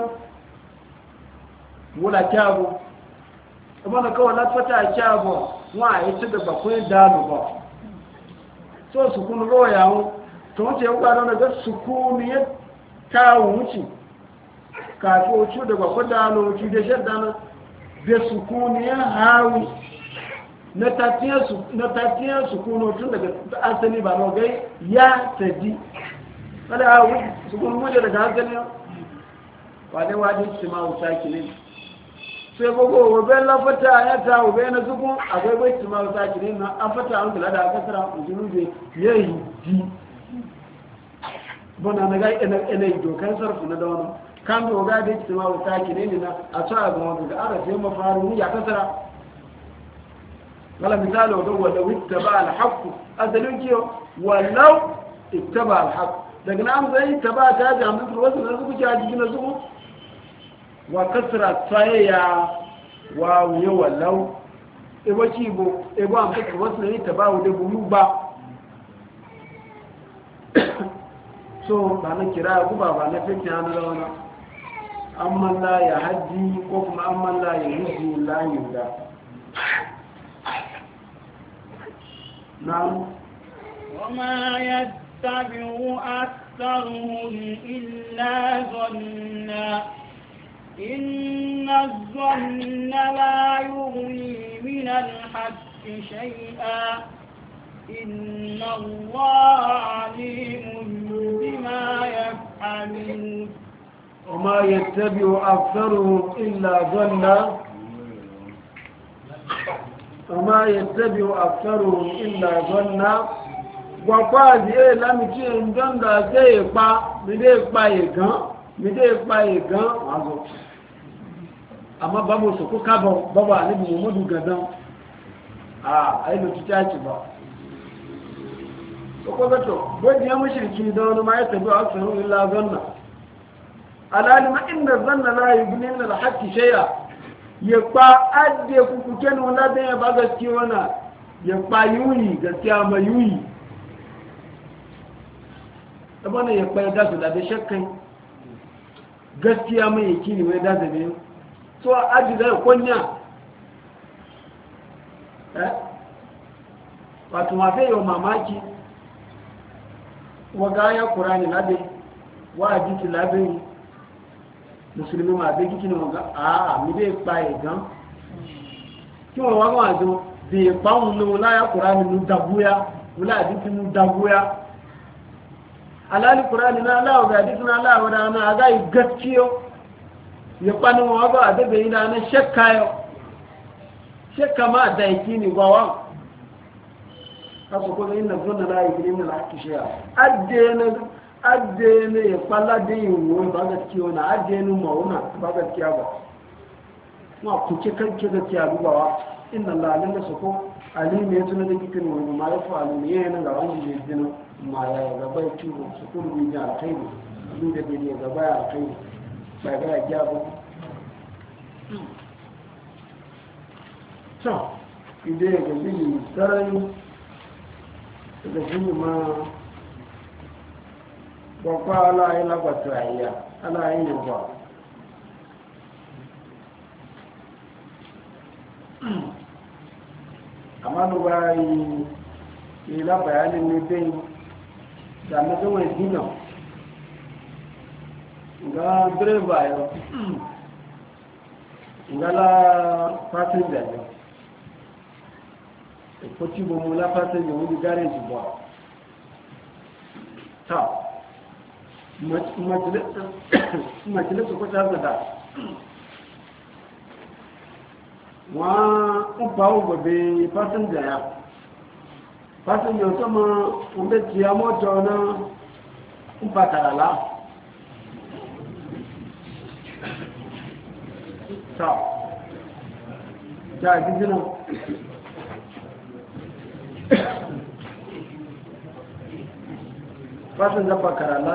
wula kyabo amma na kawai na fata kyabo wa a yi ci da bakon dalo ba so su kun roya mu to wace ya kwado daga su kuni ya tawo wuce kafin wuce da bakon dalo wuce da shaddana da sukuniyar hawi na tafiyar sukuno tun daga asali ba na gai ya taji kada hawi sukun muje daga asali wadai wadai su ma wuta kilin sai gogo wabe lafata ya ta wabe na sukun akwai bai su ma wuta kilin na an fata an kula da aka tara ujuruje ya yi ji bana na gai yanayi dokan sarfu na dauna kan da waga da yake ma wuta ki ne na a so a ga wanda ara sai mafaru ya kasara wala misali wato wala wittaba al-haqq azalun kiyo wallau ittaba al-haqq daga nan zai taba ta da hamdu wasu na zuku ji gina zuku wa kasra tsaya wa wuya wallau e ba ci bo e ba am ta wasu ne taba da bulu ba so ba na kira ku ba ba na fitin na da wannan amma la ya haji ko kuma amma la ya hiji la yuda na'am wama yattabi'u aktharuhum illa dhanna inna adh-dhanna la yughni min al-haqqi shay'an inna allaha 'alimun bima yaf'alun وما يتبع أكثرهم إلا ظنا وما يتبع أكثرهم إلا ظنا وقال إيه لم يكن ظنا سيقا بديك بايقا بديك بايقا عزو أما بابو سكو كابو بابا عليك محمد قدام آه أي لو تتاكي با سكو بطو بودي يا مشركي دون ما يتبع أكثرهم إلا ظنا alalima inda zanna la yubni min al-haqqi shay'a ya ba adde ku ku kenu na da ba gaskiya wana ya ba yuyi gaskiya ma yuyi abana ya ba da da da shakkai gaskiya mai yake ne wai da da ne so aji da konya eh wato ma sai yau mamaki wa ga ya qur'ani labe wa hadisi labe musulmi ma be kiki ni mo ga ah mi de pa e gan ki wọ́n wá wọ́n àjò bí ìpáhùn ní láyá kùránì ní dàbúyá wọlé àdíkì ní dàbúyá alálì kùránì náà aláwọ̀ àdíkì náà aláwọ̀ náà agá ìgẹ́kíọ́ yípa ní wọ́n bá àdébẹ̀ yìí náà ṣẹ́kayọ́ ṣẹ́ka máa da ìkí ní gbọ́wọ́ kásòkó ní ìnà fún náà ìgbìlẹ̀ ní láti ṣe adé ní ìpaládé ìwò ìbágẹ́kíọ́ náà adé ní mọ̀ọ́nà ìbágẹ́kíọ́ ba ma ku ce kan ke gaskiya dubawa inna lalin da su ko alimi ya tuna da kikin wani ma ya fi alimi ya yana ga wani da jina ma ya gaba ya tubo su kuma bi ya kai ne abin da bai ya gaba ya kai ne ba ga ya gya ba so ide ya ga biyu sarari da biyu ma babba ala yi lagbata ayya ala yi yabba amma da ba yi ila bayanin ne bai da na gawai dina ga direba yau ga la fasinja yau ko ci bo mu la fasinja wani gareji ba ta majalisa ko ta da wọ́n ń pa ògbòbè pásẹ́njà ya pásẹ́njà tó mọ́ ọmọ tí a mọ́jọ náà ń pa tààlá tàà jáà jíjí náà pásẹ́njà pa tààlá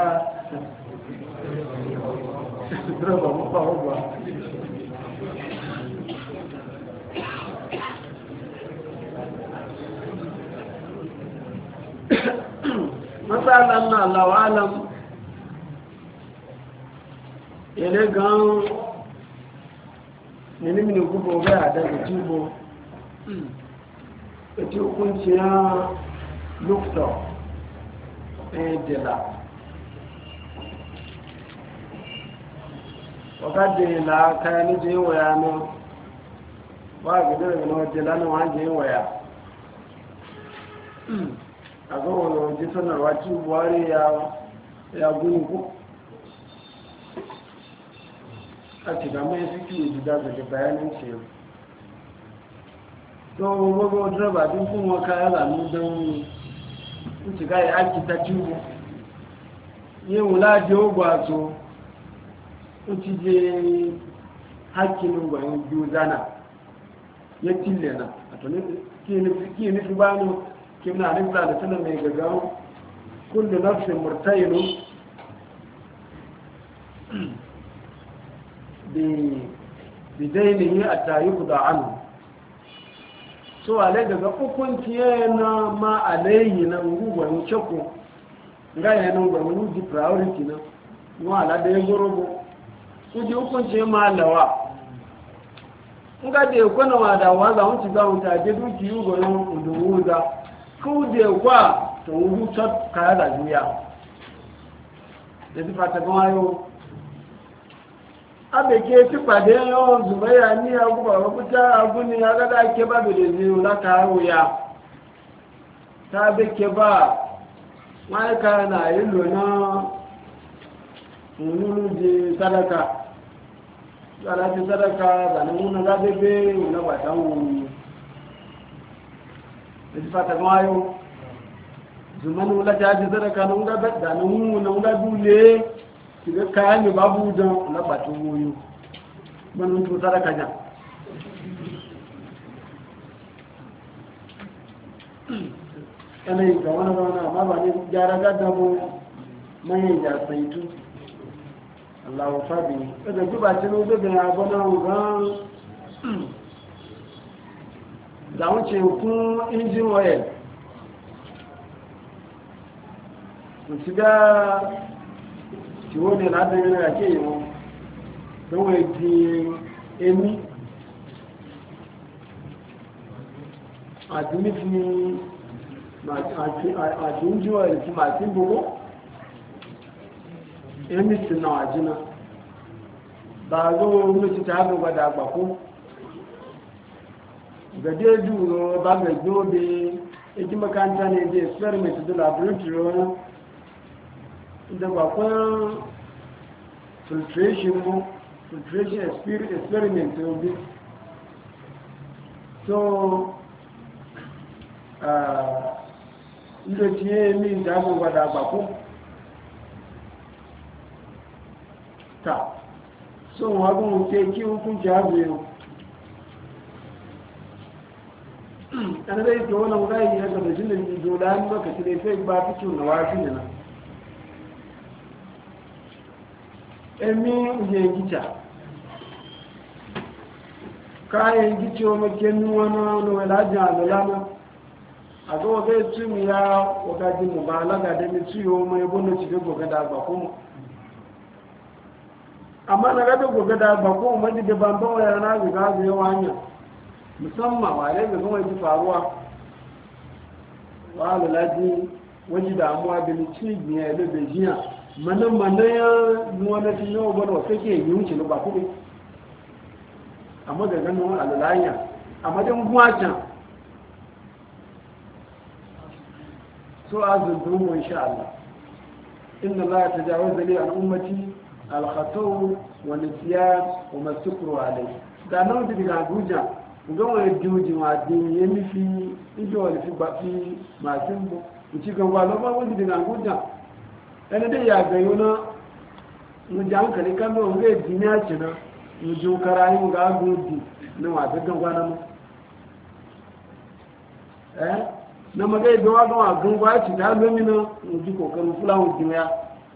dírọ̀bà mọ́ pa ọgbà matsalan na lawalan ile gan nini mini gubo bai daga tubo eti hukunci ya lukta ɗaya dila wakadda ila kayan je waya no ba gida daga na wajela na wajen waya a ga wani waje sanarwa ci buhari ya gungu a cikin mai suke yi da daga bayanin ce don gbogbo wajen ba din kuma kaya zanu don wuce ga ya ake ta ciwo yin wula je ogwazo wuce je hakinin gwanin biyu zana ya tille na a tunin ki nufi bani kimna nifla da tana mai gaggawa kullu nafsin murtailu bi bidainihi atayiku da anu so ale daga hukunci yana ma alayhi na ngugwan chako nga yana ngugwan di priority na no ala da gorobo su di hukunci ma lawa nga de kwana wa da wa za mu ci ga mu ta je duki yugo no nduwuza kúdè wà tòun rú tọ́ kàádà júyà lẹ́bí fàtàkùn ayó abèké tí pàdé yọ́ zùmẹ́yà ní agbúgbà ọgbúta agún ní agádá kẹbà bèèrè ní látàárò ya tàbí kẹbà wọ́n ká náà ìlò náà nínú di sádàkà sádàkà sádàkà dànàmúnà lábẹ́bẹ́ ìlọ́gbàtàwọn da fata mayo zumanu la jaji sadaka nan ga da nan nan ga dule kiga kayan ne babu dan na batu goyo ban to sadaka ja ana yi ga wani wani amma ba ne gyara gada mu mai ja saitu Allah wa fabi daga duba ce no daga ya bana ga da wuce fún engine oil ti ga tí ó ní láti rí rẹ̀ kéyìí wọn tó wọ́n di emi àti nífi àti engine oil ti máa tí gbogbo emi ti náà àjínà bá lóòrùn ló ti tàbí gbádà àgbàkó gade duro ba ga gobe yake makanta ne da experiment da laboratory wani da bakon filtration mu filtration experiment yau bi so inda ciye min da abubuwa da bakon ta so wagon ke ki hukunci abu yau ana dai ke wannan gai ya ga dajin da ni dole an lokaci dai sai ba fitu na wafi ne na emi uje gicha kayan gicho makin wani wani walajin alulama a zo gai tumi ya wakajin mubalaga da mitiyo mai bunu cikin gobe da ba kuma amma na gada gobe da ba kuma maji da bambam wa yana zuga zuwa yawa hanya musamman wale ga kuma ji faruwa wa alulaji waje damuwa da miti biya da bejiya mana mana ya nuwa na fi yawa bada wasu ke yi wuce ba kuma amma ga ganin alulanya amma don guwacin so azuntumu insha Allah inna Allah tajawaza li an ummati al-khatu wa nisyan wa masukru alayhi da nan da diga guja ngon wa duji wa din yemi fi ido wa fi ba fi ma simbo uci ga wa ba wani diga guja ene da ya ga yona mu jan kale kan do ngai dinya cina mu ju karayi ga gudi na wa da gwana mu eh na magai da wagon a gungwa ci ta lomina mu ji kokarin fulawun jimiya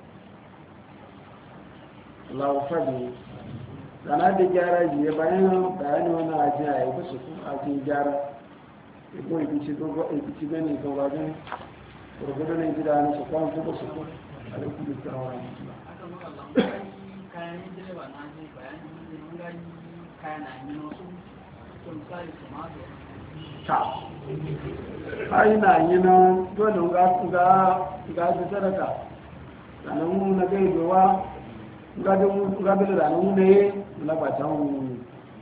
Allah fadi sana da gyara jiye bayan bayani wani aji a yi kusa kuma aji gyara iko ikici dogo ikici gani ga wajen rubutu ne gida na su kwan kuma su kuma a da kudu ta hawa kayan direba na ji bayani mun gani kayan na yi wasu misali tomato ta aina yi nan dole ga ji sadaka sannan na gaidowa gabila da nan ne na batan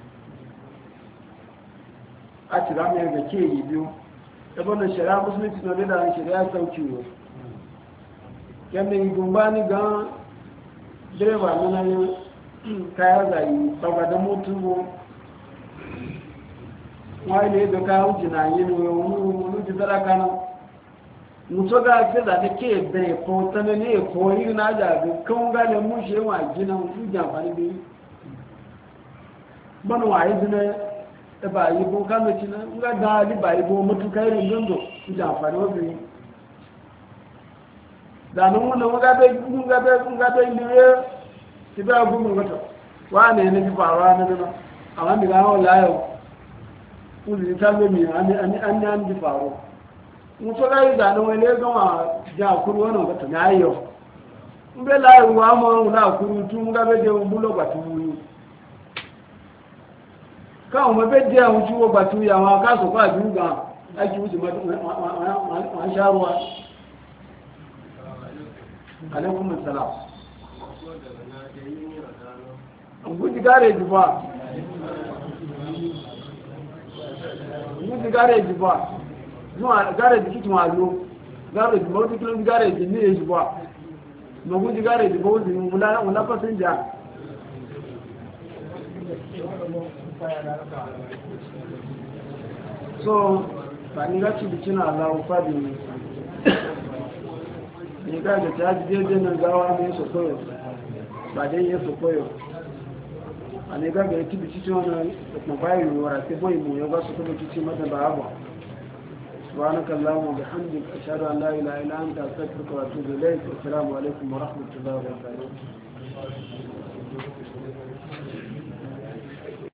a cira mai ga ke yi biyu ɗabonin shari'a musulunci na da shari'a sauki yau yadda yi gumba ni ga direba na nan kaya zai babbadan mutu wọ́n ilé ẹgbẹ̀ ká ń jìnà yìí ni wọ́n ti dára kaná mutu ga fi da take ẹgbẹ̀ ẹ̀kọ́ tánà ní ẹ̀kọ́ yìí náà jàgbé kán gálẹ̀ mú ṣe wọ́n àjínà fún jàǹfàní bí bọ́nà wà yìí dínà ẹbà ìbò kánàkì náà ń gá dá alíbà ìbò mọ́túká irin lọ́ndọ̀ fún jàǹfàní obìnrin dànù wọn náà wọ́n gábẹ́ ilé rẹ̀ ti bẹ́ ọgbọ́n mọ́tọ̀ wà ní ẹni ti fàárọ̀ nínú àwọn mìíràn wọn láyọ̀ kuli ta gami an an an di faru mun so ga da no wele ga ma ja kuru wannan ga tana yau mun be la wa mo na kuru tu mun ga be je mun bulo batu yi ka mo be je mun tuwo batu ya ma ka so ka ju ga aki wuce ma ma sharuwa alaikum assalam an guji gare ji ba ní gáréjì bá ní gáréjì kí tí wọ́n lò gáréjì bá ó tí kí ló ní gáréjì ní èjì bá mọ̀gún jí gáréjì bá ó sì mú lápásẹ́njà so ba ni gaci bikin allahu fadi ne ni gaji ta ji daidai nan gawa ne su koyo ba dai ya su koyo a ne gaga ya tibi cikin wani mabayin wara sai bai mu ya ba su kuma cikin mata ba abu سبحانك اللهم وبحمدك أشهد أن لا إله إلا أنت أستغفرك وأتوب إليك والسلام عليكم ورحمة الله وبركاته